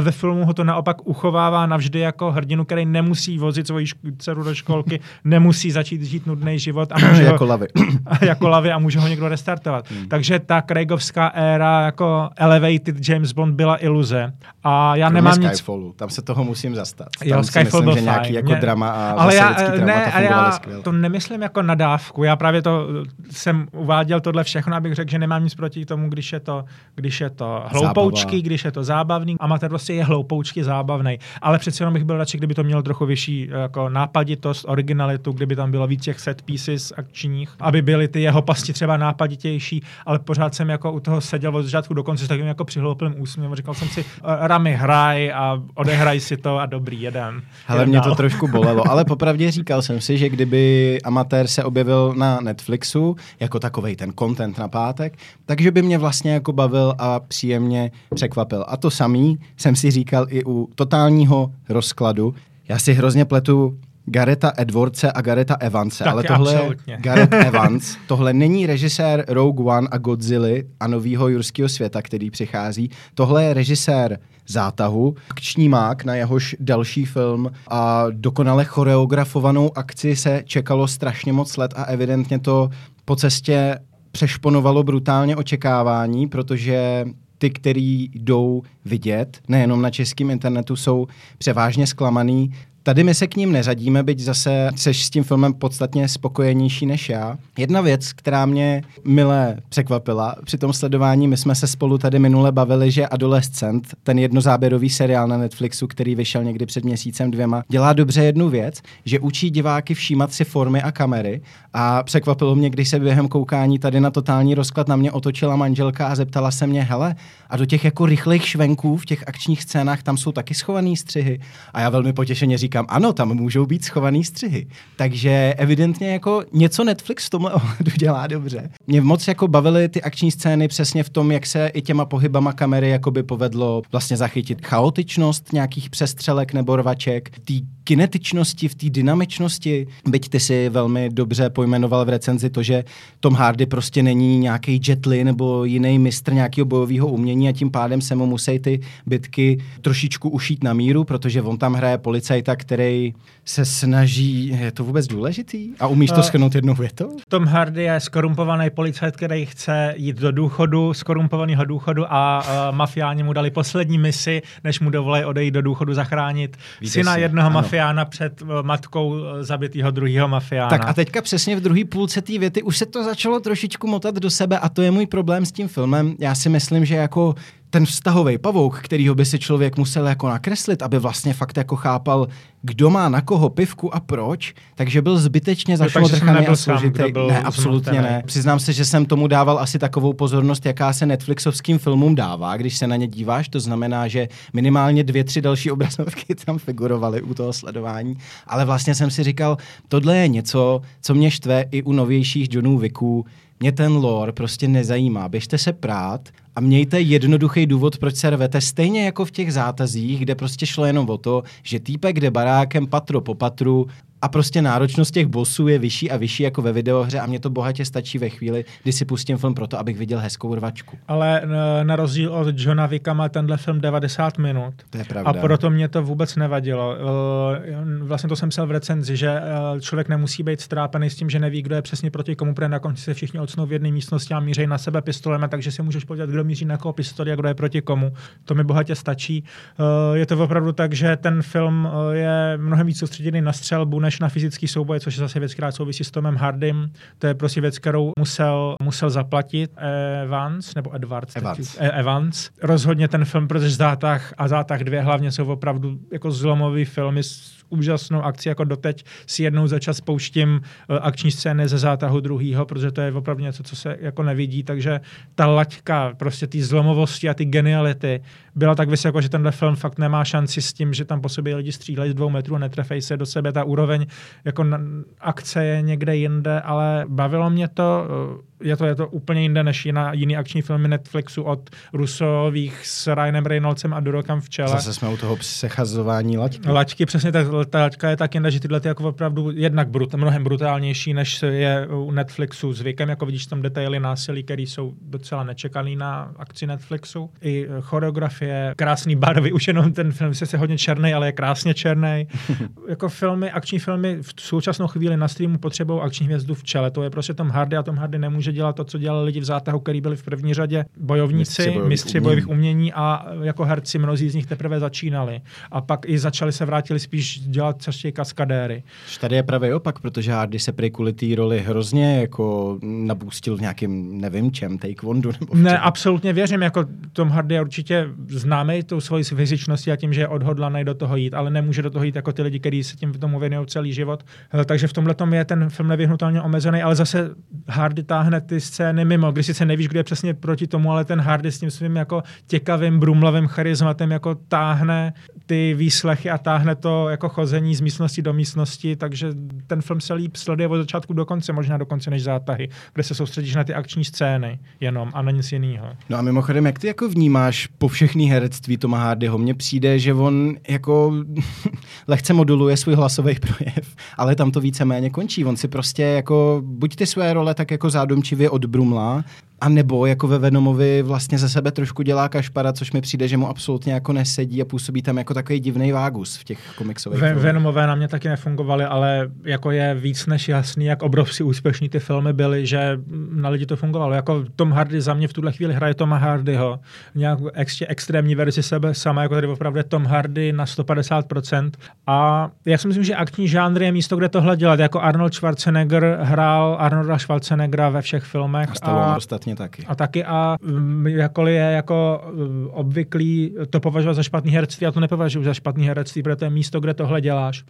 ho to naopak uchovává navždy jako hrdinu, který nemusí vozit svoji dceru do školky, nemusí začít žít nudný život a může jako ho, lavy. jako lavy a může ho někdo restartovat. Hmm. Takže ta Craigovská éra jako elevated James Bond byla iluze. A já Kromě nemám nic... Skyfallu, tam se toho musím zastat. Tam Jo, si Skyfall myslím, byl že nějaký fajn. jako Mě... drama a ale já, zase ne, dramata já skvěle. to nemyslím jako nadávku. Já právě to jsem uváděl tohle všechno, abych řekl, že nemám nic proti tomu, když je to, když je to hloupoučky, Zábava. když je to zábavný. Amatér prostě je hloupoučky zábavný. Ale přece jenom bych byl radši, kdyby to mělo trochu vyšší jako nápaditost, originalitu, kdyby tam bylo víc těch set pieces akčních, aby byly ty jeho pasti třeba nápaditější, ale pořád jsem jako u toho seděl od začátku do konce s takovým jako přihloupilým úsměvem. Říkal jsem si, Rami, hraj a odehraj si to a dobrý, jeden. Ale jeden mě dál. to trošku bolelo, ale popravdě říkal jsem si, že kdyby Amatér se objevil na Netflixu jako takovej ten content na pátek, takže by mě vlastně jako bavil a příjemně překvapil. A to samý jsem si říkal i u Totálního rozkladu. Já si hrozně pletu Gareta Edwardse a Gareta Evanse, Tak ale tohle absolutně. je Gareth Evans, tohle není režisér Rogue One a Godzilla a novýho jurského světa, který přichází. Tohle je režisér Zátahu, akční mák, na jehož další film a dokonale choreografovanou akci se čekalo strašně moc let a evidentně to po cestě přešponovalo brutálně očekávání, protože ty, který jdou vidět, nejenom na českém internetu, jsou převážně zklamaný. Tady my se k ním neřadíme, byť zase seš s tím filmem podstatně spokojenější než já. Jedna věc, která mě mile překvapila při tom sledování, my jsme se spolu tady minule bavili, že Adolescent, ten jednozáběrový seriál na Netflixu, který vyšel někdy před měsícem dvěma, dělá dobře jednu věc, že učí diváky všímat si formy a kamery a překvapilo mě, když se během koukání tady na Totální rozklad na mě otočila manželka a zeptala se mě, hele, a do těch jako rychlých švenků v těch akčních scénách tam jsou taky schovaný střihy. A já velmi potěšeně říkám, ano, tam můžou být schovaný střihy. Takže evidentně jako něco Netflix v tomhle ohledu dělá dobře. Mě moc jako bavily ty akční scény přesně v tom, jak se i těma pohybama kamery jakoby povedlo vlastně zachytit chaotičnost nějakých přestřelek nebo rvaček, té kinetičnosti, v té dynamičnosti. Byť ty si velmi dobře pojmenoval v recenzi to, že Tom Hardy prostě není nějaký Jet Li nebo jiný mistr nějakého bojového umění a tím pádem se mu musí ty bitky trošičku ušít na míru, protože on tam hraje policajta, který se snaží, je to vůbec důležitý? A umíš to shrnout jednou větou? Tom Hardy je skorumpovaný policajt, který chce jít do důchodu, skorumpovaného důchodu a uh, mafiáni mu dali poslední misi, než mu dovolí odejít do důchodu zachránit Víte syna si. jednoho ano. mafiána před uh, matkou uh, zabitýho druhého mafiána. Tak a teďka přesně v druhé půlce té věty už se to začalo trošičku motat do sebe a to je můj problém s tím filmem. Já si myslím, že jako ten vztahový pavouk, kterýho by si člověk musel jako nakreslit, aby vlastně fakt jako chápal, kdo má na koho pivku a proč, takže byl zbytečně zašlodrchaný a složitý. Ne, absolutně zmatený. Ne. Přiznám se, že jsem tomu dával asi takovou pozornost, jaká se Netflixovským filmům dává, když se na ně díváš, to znamená, že minimálně dvě, tři další obrazovky tam figurovaly u toho sledování, ale vlastně jsem si říkal, tohle je něco, co mě štve i u novějších Johnů Wicků. Mě ten lore prostě nezajímá. Běžte se prát a mějte jednoduchý důvod, proč se rvete. Stejně jako v těch zátazích, kde prostě šlo jenom o to, že týpek jde barákem patro po patru a prostě náročnost těch bossů je vyšší a vyšší jako ve videohře a mě to bohatě stačí ve chvíli, kdy si pustím film proto, abych viděl hezkou rvačku. Ale na rozdíl od Johna Wicka má tenhle film devadesát minut. To je pravda. A proto mě to vůbec nevadilo. Vlastně to jsem psal v recenzi, že člověk nemusí být strápený s tím, že neví, kdo je přesně proti komu, protože na konci se všichni ocnou v jedné místnosti a míří na sebe pistolemi, takže si můžeš podívat, kdo míří na koho pistoli a kdo je proti komu. To mi bohatě stačí. Je to opravdu tak, že ten film je mnohem víc soustředěný na střelbu než na fyzický souboj, což je zase věc, která souvisí s Tomem Hardym. To je prostě věc, kterou musel, musel zaplatit Evans, nebo Edwards. Evans. Evans. Rozhodně ten film, protože Zátah a Zátah dva hlavně jsou opravdu jako zlomový filmy s úžasnou akcí, jako doteď si jednou za čas pouštím akční scény ze Zátahu druhýho, protože to je opravdu něco, co se jako nevidí, takže ta laťka prostě ty zlomovosti a ty geniality byla tak vysoko, že tenhle film fakt nemá šanci s tím, že tam po sobě lidi střílejí z dvou metrů a netrefejí se do sebe. Ta úroveň jako akce je někde jinde, ale bavilo mě to. je to, je to úplně jinde než jiná, jiný akční filmy Netflixu od Russových s Ryanem Reynoldsem a Durokem v čele. Zase jsme u toho přechazování laťky. Laťky, přesně tak, ta laťka je tak jinde, že tyhle ty jako opravdu jednak brut, mnohem brutálnější, než je u Netflixu zvykem, jako vidíš tam detaily násilí, které jsou docela nečekaný na akci Netflixu. I choreografie, krásný barvy, už jenom ten film se hodně černý, ale je krásně černý. Jako filmy, akční filmy v současnou chvíli na streamu potřebují akční hvězdu v čele. To je prostě Tom Hardy a Tom Hardy nemůže dělat to, co dělali lidi v zátahu, který byli v první řadě bojovníci, mistři bojových, mistři bojových umění a jako herci mnozí z nich teprve začínali. A pak i začali se vrátili spíš dělat častěji kaskadéry. Tady je pravý opak, protože Hardy se prý kvůli té roli hrozně jako nabůstil v nějakým, nevím čem, taekwondu nebo Ne, čem. Absolutně věřím, jako Tom Hardy je určitě známý tou svojí fyzičností a tím, že je odhodlaný do toho jít, ale nemůže do toho jít jako ty lidi, kteří se tím tomu věnují celý život. Takže v tomhle tom je ten film nevyhnutelně omezený, ale zase Hardy táhne ty scény mimo, když sice nevíš, kde je přesně proti tomu, ale ten Hardy s tím svým jako těkavým, brumlavým charizmatem jako táhne ty výslechy a táhne to jako chození z místnosti do místnosti, takže ten film se líp sleduje od začátku do konce, možná do konce než zátahy, kde se soustředíš na ty akční scény jenom a na nic jiného. No a mimochodem, jak ty jako vnímáš po všechny herectví Toma Hardyho? Mně přijde, že on jako lehce moduluje svůj hlasový projev, ale tam to víceméně končí. On si prostě jako buď ty své role tak jako zádomčivě odbrumlá, a nebo jako ve Venomovi vlastně ze sebe trošku dělá kašpara, což mi přijde, že mu absolutně jako nesedí a působí tam jako takový divný vágus v těch komiksových filmech. Venomové na mě taky nefungovaly, ale jako je víc než jasný, jak obrovsky úspěšní ty filmy byly, že na lidi to fungovalo. Jako Tom Hardy za mě v tuhle chvíli hraje Toma Hardyho. Nějak ještě extrémní verzi sebe sama, jako tady opravdu je Tom Hardy na sto padesát procent. A já si myslím, že akční žánr je místo, kde tohle dělat. Jako Arnold Schwarzenegger hrál Arnolda Schwarzeneggera ve všech filmech. A taky. A taky a jakkoliv je jako obvyklý to považovat za špatný herectví, já to nepovažuji za špatný herectví, protože to je místo, kde tohle děláš.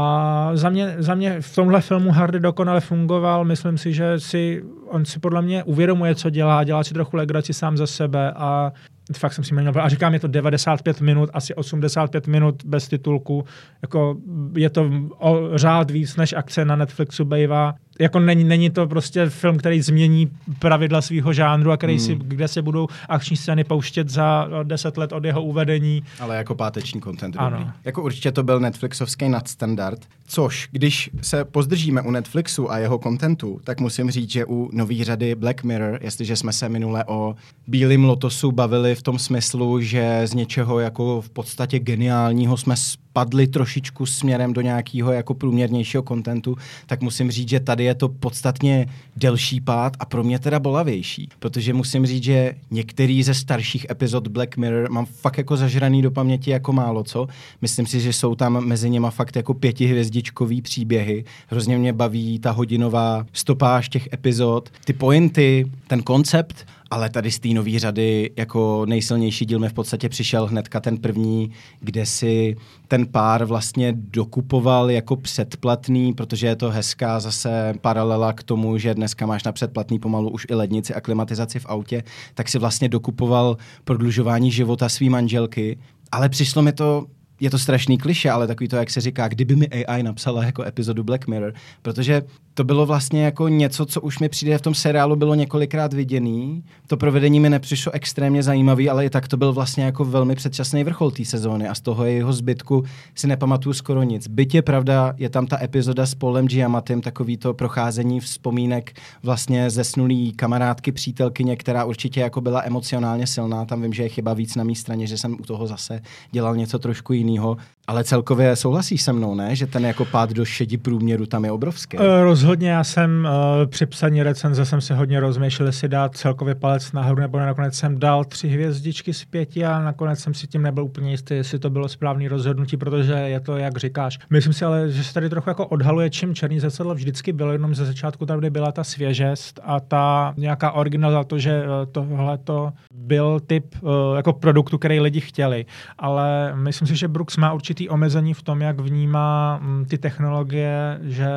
A za mě, za mě v tomhle filmu Hardy dokonale fungoval, myslím si, že si on si podle mě uvědomuje, co dělá, dělá si trochu legraci sám za sebe a fakt jsem si měl. A říkám, je to devadesát pět minut, asi osmdesát pět minut bez titulku. Jako je to o řád víc, než akce na Netflixu bejvá. Jako není, není to prostě film, který změní pravidla svého žánru a který hmm. si, kde se budou akční scény pouštět za deset let od jeho uvedení. Ale jako páteční content. Ano. Dobrý. Jako určitě to byl Netflixovský nadstandard, což když se pozdržíme u Netflixu a jeho contentu, tak musím říct, že u nový řady Black Mirror, jestliže jsme se minule o Bílým lotosu bavili v tom smyslu, že z něčeho jako v podstatě geniálního jsme spadli trošičku směrem do nějakého jako průměrnějšího contentu, tak musím říct, že tady je to podstatně delší pád a pro mě teda bolavější, protože musím říct, že některý ze starších epizod Black Mirror mám fakt jako zažraný do paměti jako málo co. Myslím si, že jsou tam mezi něma fakt jako pětihvězdičkový příběhy. Hrozně mě baví ta hodinová stopáž těch epizod, ty pointy, ten koncept, ale tady z té nový řady jako nejsilnější díl mi v podstatě přišel hnedka ten první, kde si ten pár vlastně dokupoval jako předplatný, protože je to hezká zase paralela k tomu, že dneska máš na předplatný pomalu už i lednici a klimatizaci v autě, tak si vlastně dokupoval prodlužování života svý manželky, ale přišlo mi to je to strašný klišé, ale takový to, jak se říká, kdyby mi A I napsala jako epizodu Black Mirror, protože to bylo vlastně jako něco, co už mi přijde v tom seriálu bylo několikrát viděný. To provedení mi nepřišlo extrémně zajímavý, ale i tak to byl vlastně jako velmi předčasný vrchol té sezóny a z toho jeho zbytku si nepamatuju skoro nic. Byť je pravda, je tam ta epizoda s Paulem Giamattem, takový to procházení vzpomínek vlastně zesnulý kamarádky, přítelkyně, která určitě jako byla emocionálně silná. Tam vím, že je chyba víc na mé straně, že jsem u toho zase dělal něco trošku jinýho, ale celkově souhlasíš se mnou, ne? Že ten jako pád do šedi průměru tam je obrovský. Rozhodně, já jsem uh, při psaní recenze jsem se hodně rozmýšlel, jestli dát celkově palec nahoru, nebo ne, nakonec jsem dal tři hvězdičky z pěti a nakonec jsem si tím nebyl úplně jistý, jestli to bylo správné rozhodnutí, protože je to, jak říkáš. Myslím si ale, že se tady trochu jako odhaluje, čím Černý zrcadlo vždycky bylo, jenom ze začátku tam, kde byla ta svěžest a ta nějaká originalita, to, že tohle to byl typ uh, jako produktu, který lidi chtěli. Ale myslím si, že Brooks má určitý omezení v tom, jak vnímá m, ty technologie, že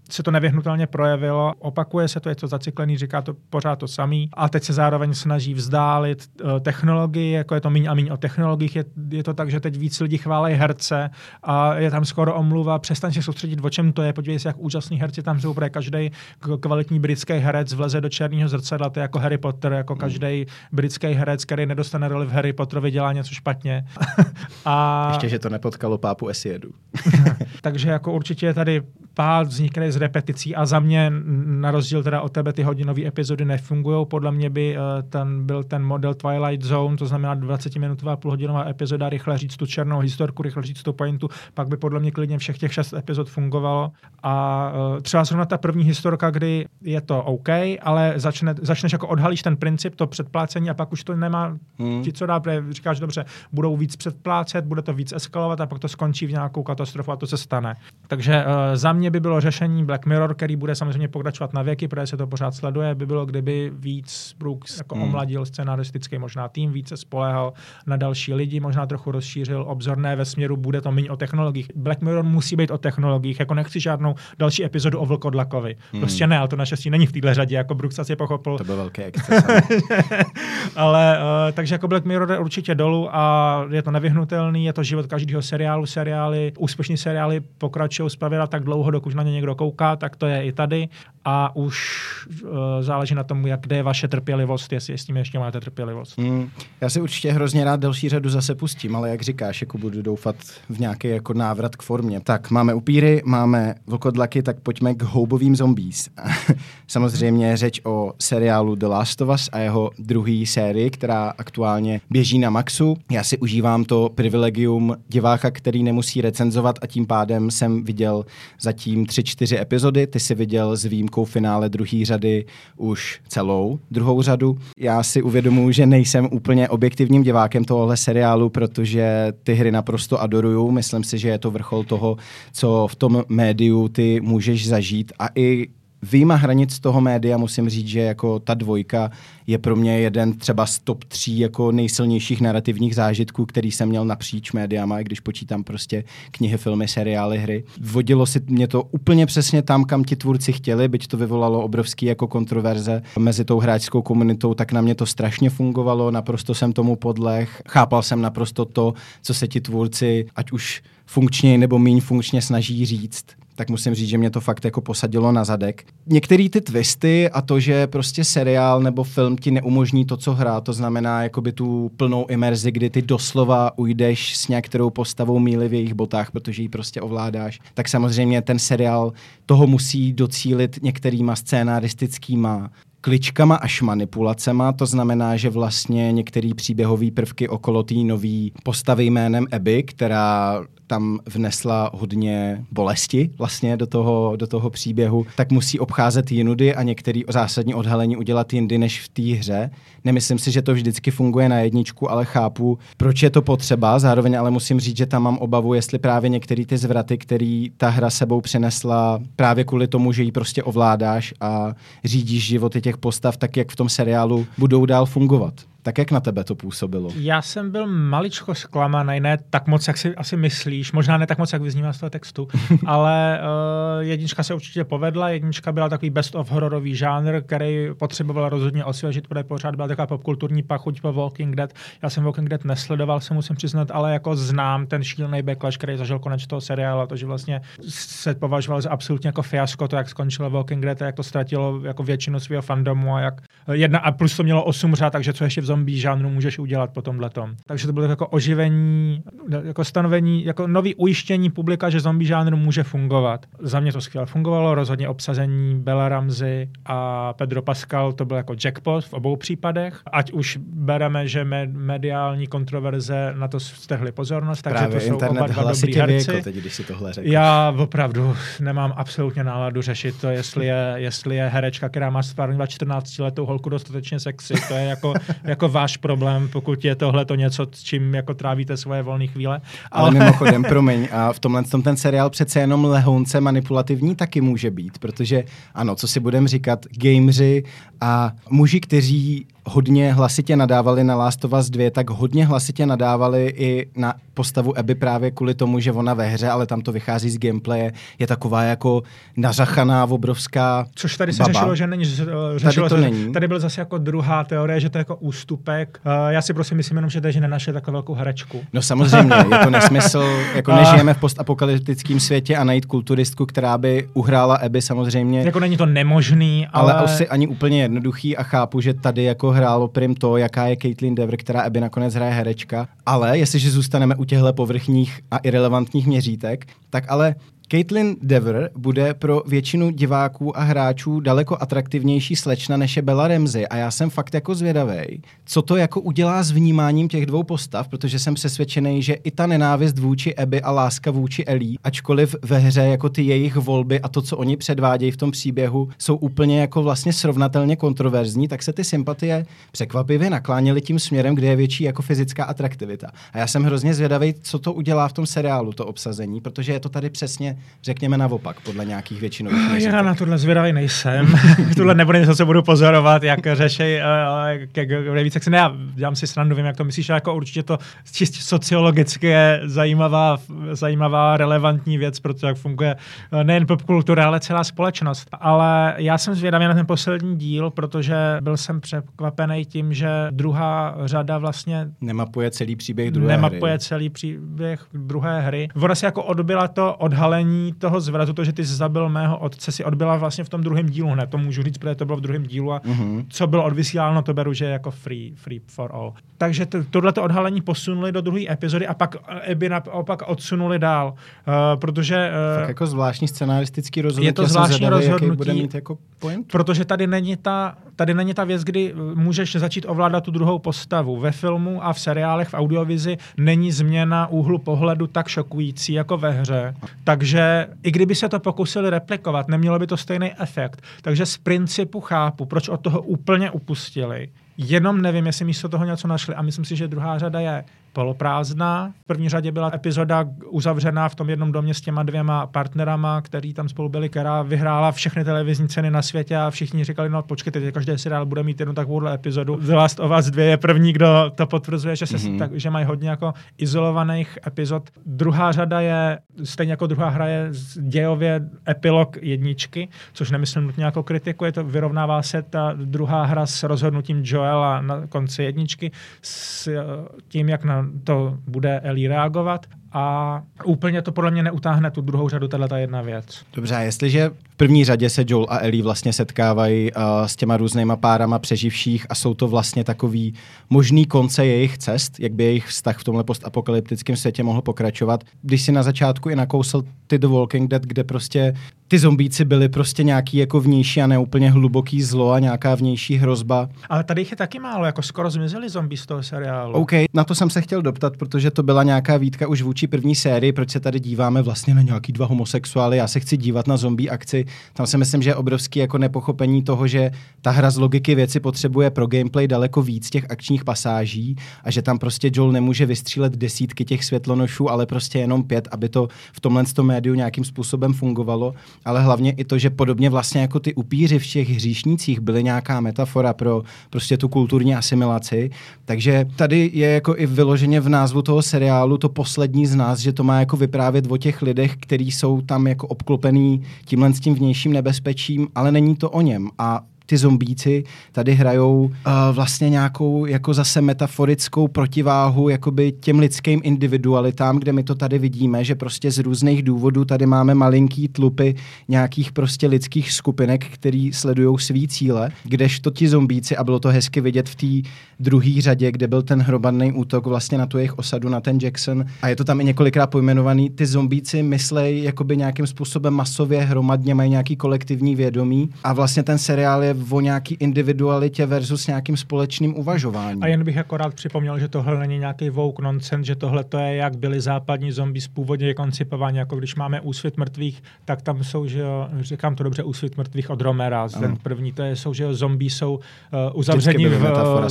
se to nevyhnutelně projevilo. Opakuje se to, je to zacyklený, říká to pořád to samý. A teď se zároveň snaží vzdálit uh, technologii, jako je to míň a míň o technologiích. Je, je to tak, že teď víc lidí chválí herce a je tam skoro omluva. Přestaň se soustředit, o čem to je. Podívej se, jak úžasný herci tam jsou, protože každý kvalitní britský herec vleze do černého zrcadla, to je jako Harry Potter, jako každý britský herec, který nedostane roli v Harry Potterovi, dělá něco špatně. a... Ještě, že to nepotkalo pápu Esiedu. Takže jako určitě je tady pár vznikne z repeticí a za mě, na rozdíl teda od tebe, ty hodinové epizody nefungují. Podle mě by uh, ten byl ten model Twilight Zone, to znamená dvacetiminutová půlhodinová epizoda, rychle říct tu černou historku, rychle říct tu pointu, pak by podle mě klidně všech těch šest epizod fungovalo. A uh, třeba zrovna ta první historka, kdy je to OK, ale začne, začneš jako odhalíš ten princip, to předplácení a pak už to nemá hmm. ti co dá, protože říkáš dobře, budou víc předplácet, bude to víc eskalovat a pak to skončí v nějakou katastrofu a to se stane. Takže uh, za mě by bylo řešení Black Mirror, který bude samozřejmě pokračovat na věky, protože se to pořád sleduje, by bylo, kdyby víc Brooks jako hmm. omladil scenaristický možná tým, více spoléhal na další lidi, možná trochu rozšířil obzorné ve směru, bude to méně o technologiích. Black Mirror musí být o technologiích, jako nechci žádnou další epizodu o Vlkodlakovi. Hmm. Prostě ne, ale to naštěstí není v téhle řadě, jako Brooks asi pochopil. To byl velký exces. Ale uh, takže jako Black Mirror je určitě dolů a je to nevyhnutelný, je to život každého seriálu, seriály, úspěšní seriály pokračují zpravidla tak dlouho, dokud na ně někdo kouká, tak to je i tady a už uh, záleží na tom, jak kde je vaše trpělivost, jestli s tím ještě máte trpělivost. Mm, já si určitě hrozně rád další řadu zase pustím, ale jak říkáš, jako budu doufat v nějaký jako návrat k formě. Tak máme upíry, máme vlkodlaky, tak pojďme k houbovým zombies. Samozřejmě řeč o seriálu The Last of Us a jeho druhý sérii, která aktuálně běží na Maxu. Já si užívám to privilegium diváka, který nemusí recenzovat a tím pádem jsem viděl zatím tři, čtyři epizody. Ty si viděl s výjimkou finále druhé řady už celou druhou řadu. Já si uvědomuji, že nejsem úplně objektivním divákem tohohle seriálu, protože ty hry naprosto adoruju. Myslím si, že je to vrchol toho, co v tom médiu ty můžeš zažít a i vyjma hranic toho média musím říct, že jako ta dvojka je pro mě jeden třeba z top tří jako nejsilnějších narrativních zážitků, který jsem měl napříč médiama, když počítám prostě knihy, filmy, seriály, hry. Vodilo si mě to úplně přesně tam, kam ti tvůrci chtěli, byť to vyvolalo obrovský jako kontroverze mezi tou hráčskou komunitou, tak na mě to strašně fungovalo, naprosto jsem tomu podleh, chápal jsem naprosto to, co se ti tvůrci, ať už funkčně nebo míň funkčně snaží říct. Tak musím říct, že mě to fakt jako posadilo na zadek. Některé ty twisty a to, že prostě seriál nebo film ti neumožní to, co hrá, to znamená jakoby tu plnou imerzi, kdy ty doslova ujdeš s některou postavou míli v jejich botách, protože ji prostě ovládáš. Tak samozřejmě ten seriál toho musí docílit některýma scénaristickýma kličkama až manipulacema, to znamená, že vlastně některé příběhové prvky okolo té nový postavy jménem Abby, která tam vnesla hodně bolesti vlastně do toho, do toho příběhu, tak musí obcházet jinudy a některé zásadní odhalení udělat jindy než v té hře. Nemyslím si, že to vždycky funguje na jedničku, ale chápu, proč je to potřeba. Zároveň ale musím říct, že tam mám obavu, jestli právě některé ty zvraty, který ta hra sebou přinesla právě kvůli tomu, že ji prostě ovládáš a řídíš životy těch postav, tak jak v tom seriálu budou dál fungovat. Tak jak na tebe to působilo? Já jsem byl maličko zklamaný, ne tak moc, jak si asi myslíš, možná ne tak moc, jak vyznívá z toho textu, ale uh, jednička se určitě povedla, jednička byla takový best of hororový žánr, který potřeboval rozhodně osvěžit, protože pořád byla taková popkulturní pachuť po Walking Dead. Já jsem Walking Dead nesledoval, se musím přiznat, ale jako znám ten šílený backlash, který zažil konec toho seriálu, to, že vlastně se považoval za absolutně jako fiasko, to, jak skončilo Walking Dead, a jak to ztratilo jako většinu svého fandomu a jak jedna a plus to mělo osm řád, takže co ještě v zombie žánru můžeš udělat po tomhletom. Takže to bylo jako oživení, jako stanovení, jako nový ujištění publika, že zombie žánr může fungovat. Za mě to skvěle fungovalo, rozhodně obsazení Bella Ramsey a Pedro Pascal, to byl jako jackpot v obou případech. Ať už bereme, že med, mediální kontroverze na to strhly pozornost, takže to jsou oba dva dobrý herci. Věko, teď, když si tohle řekl. Já opravdu nemám absolutně náladu řešit to, jestli je, jestli je herečka, která má stvárňovat čtrnáctiletou holku dostatečně sexy. To je jako, jako váš problém, pokud je tohle to něco, s čím jako trávíte svoje volné chvíle. Ale, Ale mimochodem, promiň, a v tomhle tom ten seriál přece jenom lehounce manipulativní taky může být, protože ano, co si budeme říkat, gameři a muži, kteří hodně hlasitě nadávali na Last of Us dva, tak hodně hlasitě nadávali i na postavu Abby právě kvůli tomu, že ona ve hře, ale tam to vychází z gameplaye, je taková jako nařachaná, obrovská Což tady se baba. řešilo, že není. Řešilo Tady to se, není. Tady byl zase jako druhá teorie, že to je jako ústupek. Já si prostě myslím jenom, že to je, že nenašli takovou velkou herečku. No samozřejmě, je to nesmysl, jako nežijeme v postapokalyptickém světě a najít kulturistku, která by uhrála Abby samozřejmě. Jako není to nemožný, ale... Ale asi ani úplně jednoduchý a chápu, že tady jako hrálo prim to, jaká je Caitlin Dever, která Abby nakonec hraje herečka. Ale jestliže zůstaneme u těchto povrchních a irelevantních měřítek, tak ale Caitlin Dever bude pro většinu diváků a hráčů daleko atraktivnější slečna než je Bella Ramsey a já jsem fakt jako zvědavej, co to jako udělá s vnímáním těch dvou postav, protože jsem přesvědčený, že i ta nenávist vůči Abby a láska vůči Ellie, ačkoliv ve hře jako ty jejich volby a to, co oni předvádějí v tom příběhu, jsou úplně jako vlastně srovnatelně kontroverzní, tak se ty sympatie překvapivě nakláněly tím směrem, kde je větší jako fyzická atraktivita. A já jsem hrozně zvědavej, co to udělá v tom seriálu, to obsazení, protože je to tady přesně řekněme naopak, podle nějakých většinových měřítek. Já na tohle zvědavý nejsem. Tohle nebude něco, co budu pozorovat, jak řešej, uh, víc, jak se ne, já dělám si srandu, vím, jak to myslíš, jako určitě to čistě sociologicky je zajímavá, zajímavá, relevantní věc, protože jak funguje nejen popkultura, ale celá společnost. Ale já jsem zvědavý na ten poslední díl, protože byl jsem překvapený tím, že druhá řada vlastně nemapuje celý příběh druhé nemapuje hry. celý příběh druhé hry. Ona si jako odbyla to odhalení toho zvratu, to, že ty jsi zabil mého otce, si odbyla vlastně v tom druhém dílu hned. To můžu říct, protože to bylo v druhém dílu a uh-huh. co bylo odvysíláno, to beru, že je jako free, free for all. Takže to, tohleto odhalení posunuli do druhé epizody a pak Abby naopak odsunuli dál. Uh, protože... Uh, tak jako zvláštní scenaristický rozhodnutí. Je to zvláštní rozhodnutí, jaký bude mít jako point? Protože tady není, ta, tady není ta věc, kdy můžeš začít ovládat tu druhou postavu. Ve filmu a v seriálech, v audiovizi není změna úhlu pohledu tak šokující jako ve hře. Takže i kdyby se to pokusili replikovat, nemělo by to stejný efekt. Takže z principu chápu, proč od toho úplně upustili. Jenom nevím, jestli místo toho něco našli a myslím si, že druhá řada je poloprázdná. V první řadě byla epizoda uzavřená v tom jednom domě s těma dvěma partnerama, který tam spolu byli, která vyhrála všechny televizní ceny na světě a všichni říkali, no počkejte, každý seriál bude mít jednu takovouhle epizodu. The Last of Us dva je první, kdo to potvrzuje, že, se, mm-hmm. tak, že mají hodně jako izolovaných epizod. Druhá řada je, stejně jako druhá hra je dějově epilog jedničky, což nemyslím nutně jako kritiku, je to vyrovnává se ta druhá hra s rozhodnutím Joela na konci jedničky, s tím, jak na to bude Ellie reagovat a úplně to podle mě neutáhne tu druhou řadu, tato jedna věc. Dobře, a jestliže v první řadě se Joel a Ellie vlastně setkávají uh, s těma různýma párama přeživších a jsou to vlastně takový možný konce jejich cest, jak by jejich vztah v tomhle postapokalyptickém světě mohl pokračovat. Když si na začátku i nakousl ty The Walking Dead, kde prostě ty zombíci byli prostě nějaký jako vnější a neúplně hluboký zlo a nějaká vnější hrozba. Ale tady jich je taky málo, jako skoro zmizeli zombie z toho seriálu. OK, na to jsem se chtěl doptat, protože to byla nějaká výtka už vůči první sérii, proč se tady díváme vlastně na nějaký dva homosexuály. Já se chci dívat na zombie akci. Tam si myslím, že je obrovský jako nepochopení toho, že ta hra z logiky věci potřebuje pro gameplay daleko víc těch akčních pasáží a že tam prostě Joel nemůže vystřílet desítky těch světlonošů, ale prostě jenom pět, aby to v tomhle médiu nějakým způsobem fungovalo. Ale hlavně i to, že podobně vlastně jako ty upíři v těch hříšnících byly nějaká metafora pro prostě tu kulturní asimilaci. Takže tady je jako i vyloženě v názvu toho seriálu to poslední z nás, že to má jako vyprávět o těch lidech, kteří jsou tam jako obklopený tímhle s tím vnějším nebezpečím, ale není to o něm. A ty zombíci tady hrajou uh, vlastně nějakou jako zase metaforickou protiváhu jakoby těm lidským individualitám, kde my to tady vidíme, že prostě z různých důvodů tady máme malinký tlupy nějakých prostě lidských skupinek, který sledujou svý cíle, kdežto ti zombíci, a bylo to hezky vidět v té druhé řadě, kde byl ten hromadný útok vlastně na tu jejich osadu, na ten Jackson, a je to tam i několikrát pojmenovaný, ty zombíci myslej jakoby nějakým způsobem masově, hromadně, mají nějaký kolektivní vědomí a vlastně ten seriál je o nějaký individualitě versus nějakým společným uvažováním. A jen bych jako rád připomněl, že tohle není nějaký woke nonsense, že tohle to je, jak byli západní zombies původně koncipováni, jako když máme Úsvit mrtvých, tak tam jsou, že jo, říkám to dobře, Úsvit mrtvých od Romera, ten první, to je, jsou, že jo, zombie jsou uh, uzavření v,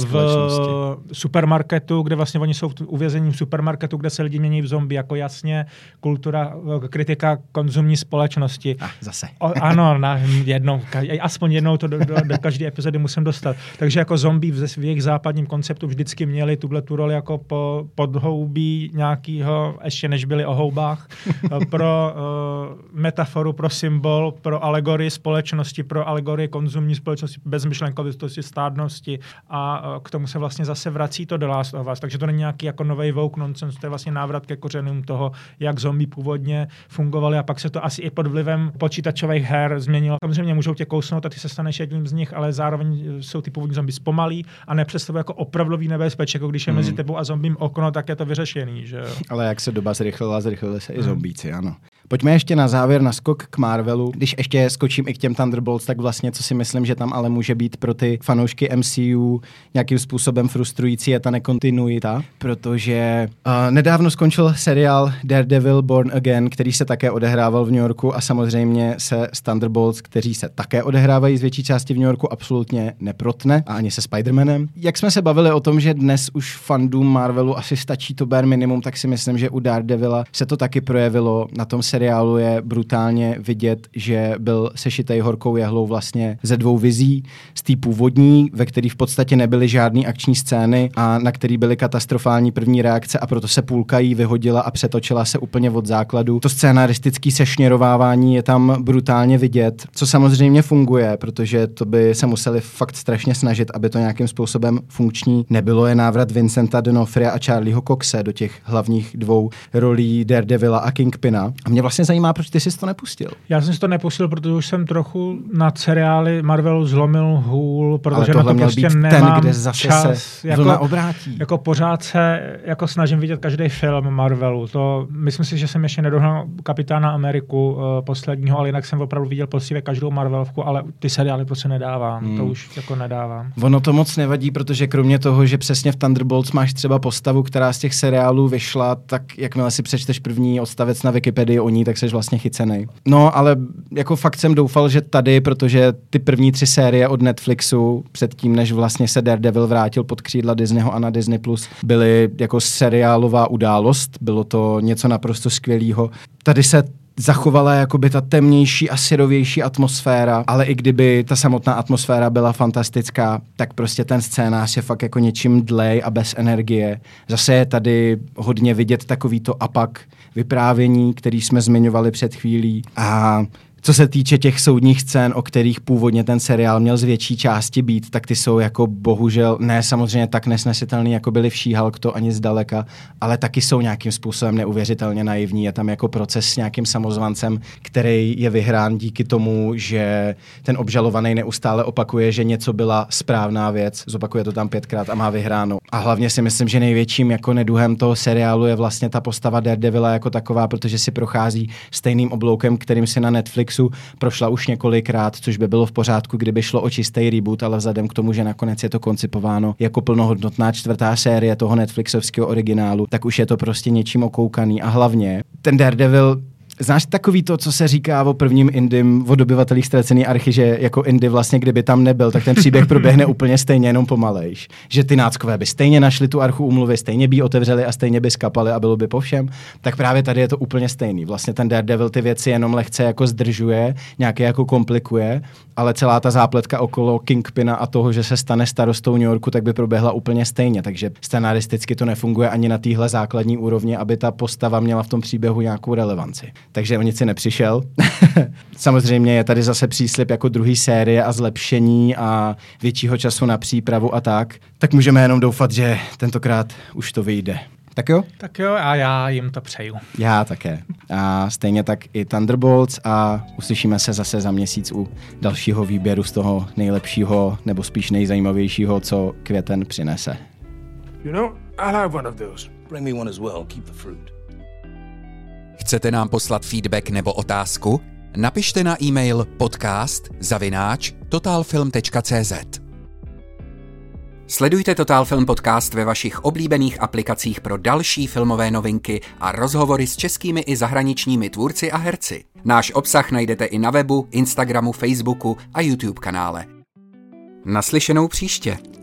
v supermarketu, kde vlastně oni jsou uvězení v supermarketu, kde se lidi mění v zombie, jako jasně kultura, kritika konzumní společnosti. Ah, zase. O, ano, na jednou, aspoň jednou to do, do, do, do každé epizody musím dostat. Takže jako zombie v, v jejich západním konceptu vždycky měli tuhle tu roli jako po, podhoubí nějakýho, ještě než byli o houbách, pro uh, metaforu, pro symbol, pro alegorii společnosti, pro alegorii konzumní společnosti, bezmyšlenkovosti, stádnosti a uh, k tomu se vlastně zase vrací to The Last of Us. Takže to není nějaký jako novej woke nonsense, to je vlastně návrat ke kořenům toho, jak zombie původně fungovaly a pak se to asi i pod vlivem počítačových her změnilo. Samozřejmě můžou tě kousnout a ty se staneš jedním z nich, ale zároveň jsou ty původní zombie zpomalí a nepředstavují jako opravdový nebezpečí, jako když je hmm. mezi tebou a zombím okno, tak je to vyřešený, že jo. Ale jak se doba zrychlila, zrychlili se i zombíci, ano. Pojďme ještě na závěr na skok k Marvelu. Když ještě skočím i k těm Thunderbolts, tak vlastně, co si myslím, že tam ale může být pro ty fanoušky M C U nějakým způsobem frustrující, je ta nekontinuita, protože uh, nedávno skončil seriál Daredevil Born Again, který se také odehrával v New Yorku a samozřejmě se s Thunderbolts, kteří se také odehrávají z větší části v New Yorku, absolutně neprotne a ani se Spider-Manem. Jak jsme se bavili o tom, že dnes už fandům Marvelu asi stačí to bare minimum, tak si myslím, že u Daredevila se to taky projevilo. Na tom seriálu je brutálně vidět, že byl sešitej horkou jehlou vlastně ze dvou vizí. Z té původní, ve který v podstatě nebyly žádný akční scény a na který byly katastrofální první reakce a proto se půlka jí vyhodila a přetočila se úplně od základu. To scénaristické sešněrovávání je tam brutálně vidět, co samozřejmě funguje, protože to by se museli fakt strašně snažit, aby to nějakým způsobem funkční nebylo. Je návrat Vincenta D'Onofria a Charlieho Coxe do těch hlavních dvou rolí Daredevila a Kingpina. A mě vlastně zajímá, proč ty jsi to nepustil. Já jsem si to nepustil, protože už jsem trochu na seriály Marvelu zlomil hůl, protože na to prostě nemám ten, kde zase čas. Se jako, obrátí. Jako pořád se jako snažím vidět každý film Marvelu. To, myslím si, že jsem ještě nedohnal Kapitána Ameriku uh, posledního, ale jinak jsem opravdu viděl poctivě každou Marvelovku, ale ty seriály prostě nedávám. Hmm. To už jako nedávám. Ono to moc nevadí, protože kromě toho, že přesně v Thunderbolts máš třeba postavu, která z těch seriálů vyšla, tak jakmile si přečteš první odstavec na Wikipedii o ní, tak seš vlastně chycenej. No, ale jako fakt jsem doufal, že tady, protože ty první tři série od Netflixu, předtím, než vlastně se Daredevil vrátil pod křídla Disneyho a na Disney Plus, byly jako seriálová událost, bylo to něco naprosto skvělého. Tady se zachovala jakoby ta temnější a syrovější atmosféra, ale i kdyby ta samotná atmosféra byla fantastická, tak prostě ten scénář je fakt jako něčím dlej a bez energie. Zase je tady hodně vidět takovýto apak vyprávění, který jsme zmiňovali před chvílí. A co se týče těch soudních scén, o kterých původně ten seriál měl z větší části být, tak ty jsou jako bohužel ne samozřejmě tak nesnesitelný, jako byly v She-Hulk, to ani zdaleka, ale taky jsou nějakým způsobem neuvěřitelně naivní. Je tam jako proces s nějakým samozvancem, který je vyhrán díky tomu, že ten obžalovaný neustále opakuje, že něco byla správná věc, zopakuje to tam pětkrát a má vyhráno. A hlavně si myslím, že největším jako neduhem toho seriálu je vlastně ta postava Daredevila jako taková, protože si prochází stejným obloukem, kterým si na Netflix prošla už několikrát, což by bylo v pořádku, kdyby šlo o čistý reboot, ale vzhledem k tomu, že nakonec je to koncipováno jako plnohodnotná čtvrtá série toho Netflixovského originálu, tak už je to prostě něčím okoukaný. A hlavně ten Daredevil, znáš takový to, co se říká o prvním Indym, o dobyvatelích ztracený archy, že jako Indy vlastně, kdyby tam nebyl, tak ten příběh proběhne úplně stejně, jenom pomalejš. Že ty náckové by stejně našli tu archu úmluvy, stejně by ji otevřeli a stejně by skapali a bylo by po všem. Tak právě tady je to úplně stejný. Vlastně ten Daredevil ty věci jenom lehce jako zdržuje, nějaké jako komplikuje, ale celá ta zápletka okolo Kingpina a toho, že se stane starostou New Yorku, tak by proběhla úplně stejně. Takže scenaristicky to nefunguje ani na téhle základní úrovni, aby ta postava měla v tom příběhu nějakou relevanci. Takže o nic si nepřišel. Samozřejmě je tady zase příslib jako druhý série a zlepšení a většího času na přípravu a tak. Tak můžeme jenom doufat, že tentokrát už to vyjde. Tak jo? Tak jo, a já jim to přeju. Já také. A stejně tak i Thunderbolts a uslyšíme se zase za měsíc u dalšího výběru z toho nejlepšího nebo spíš nejzajímavějšího, co květen přinese. You know, I'll have one of those. Bring me one as well. Keep the fruit. Chcete nám poslat feedback nebo otázku? Napište na e-mail podcast zavináč totalfilm tečka cé zet. Sledujte Total Film Podcast ve vašich oblíbených aplikacích pro další filmové novinky a rozhovory s českými i zahraničními tvůrci a herci. Náš obsah najdete i na webu, Instagramu, Facebooku a YouTube kanále. Naslyšenou příště.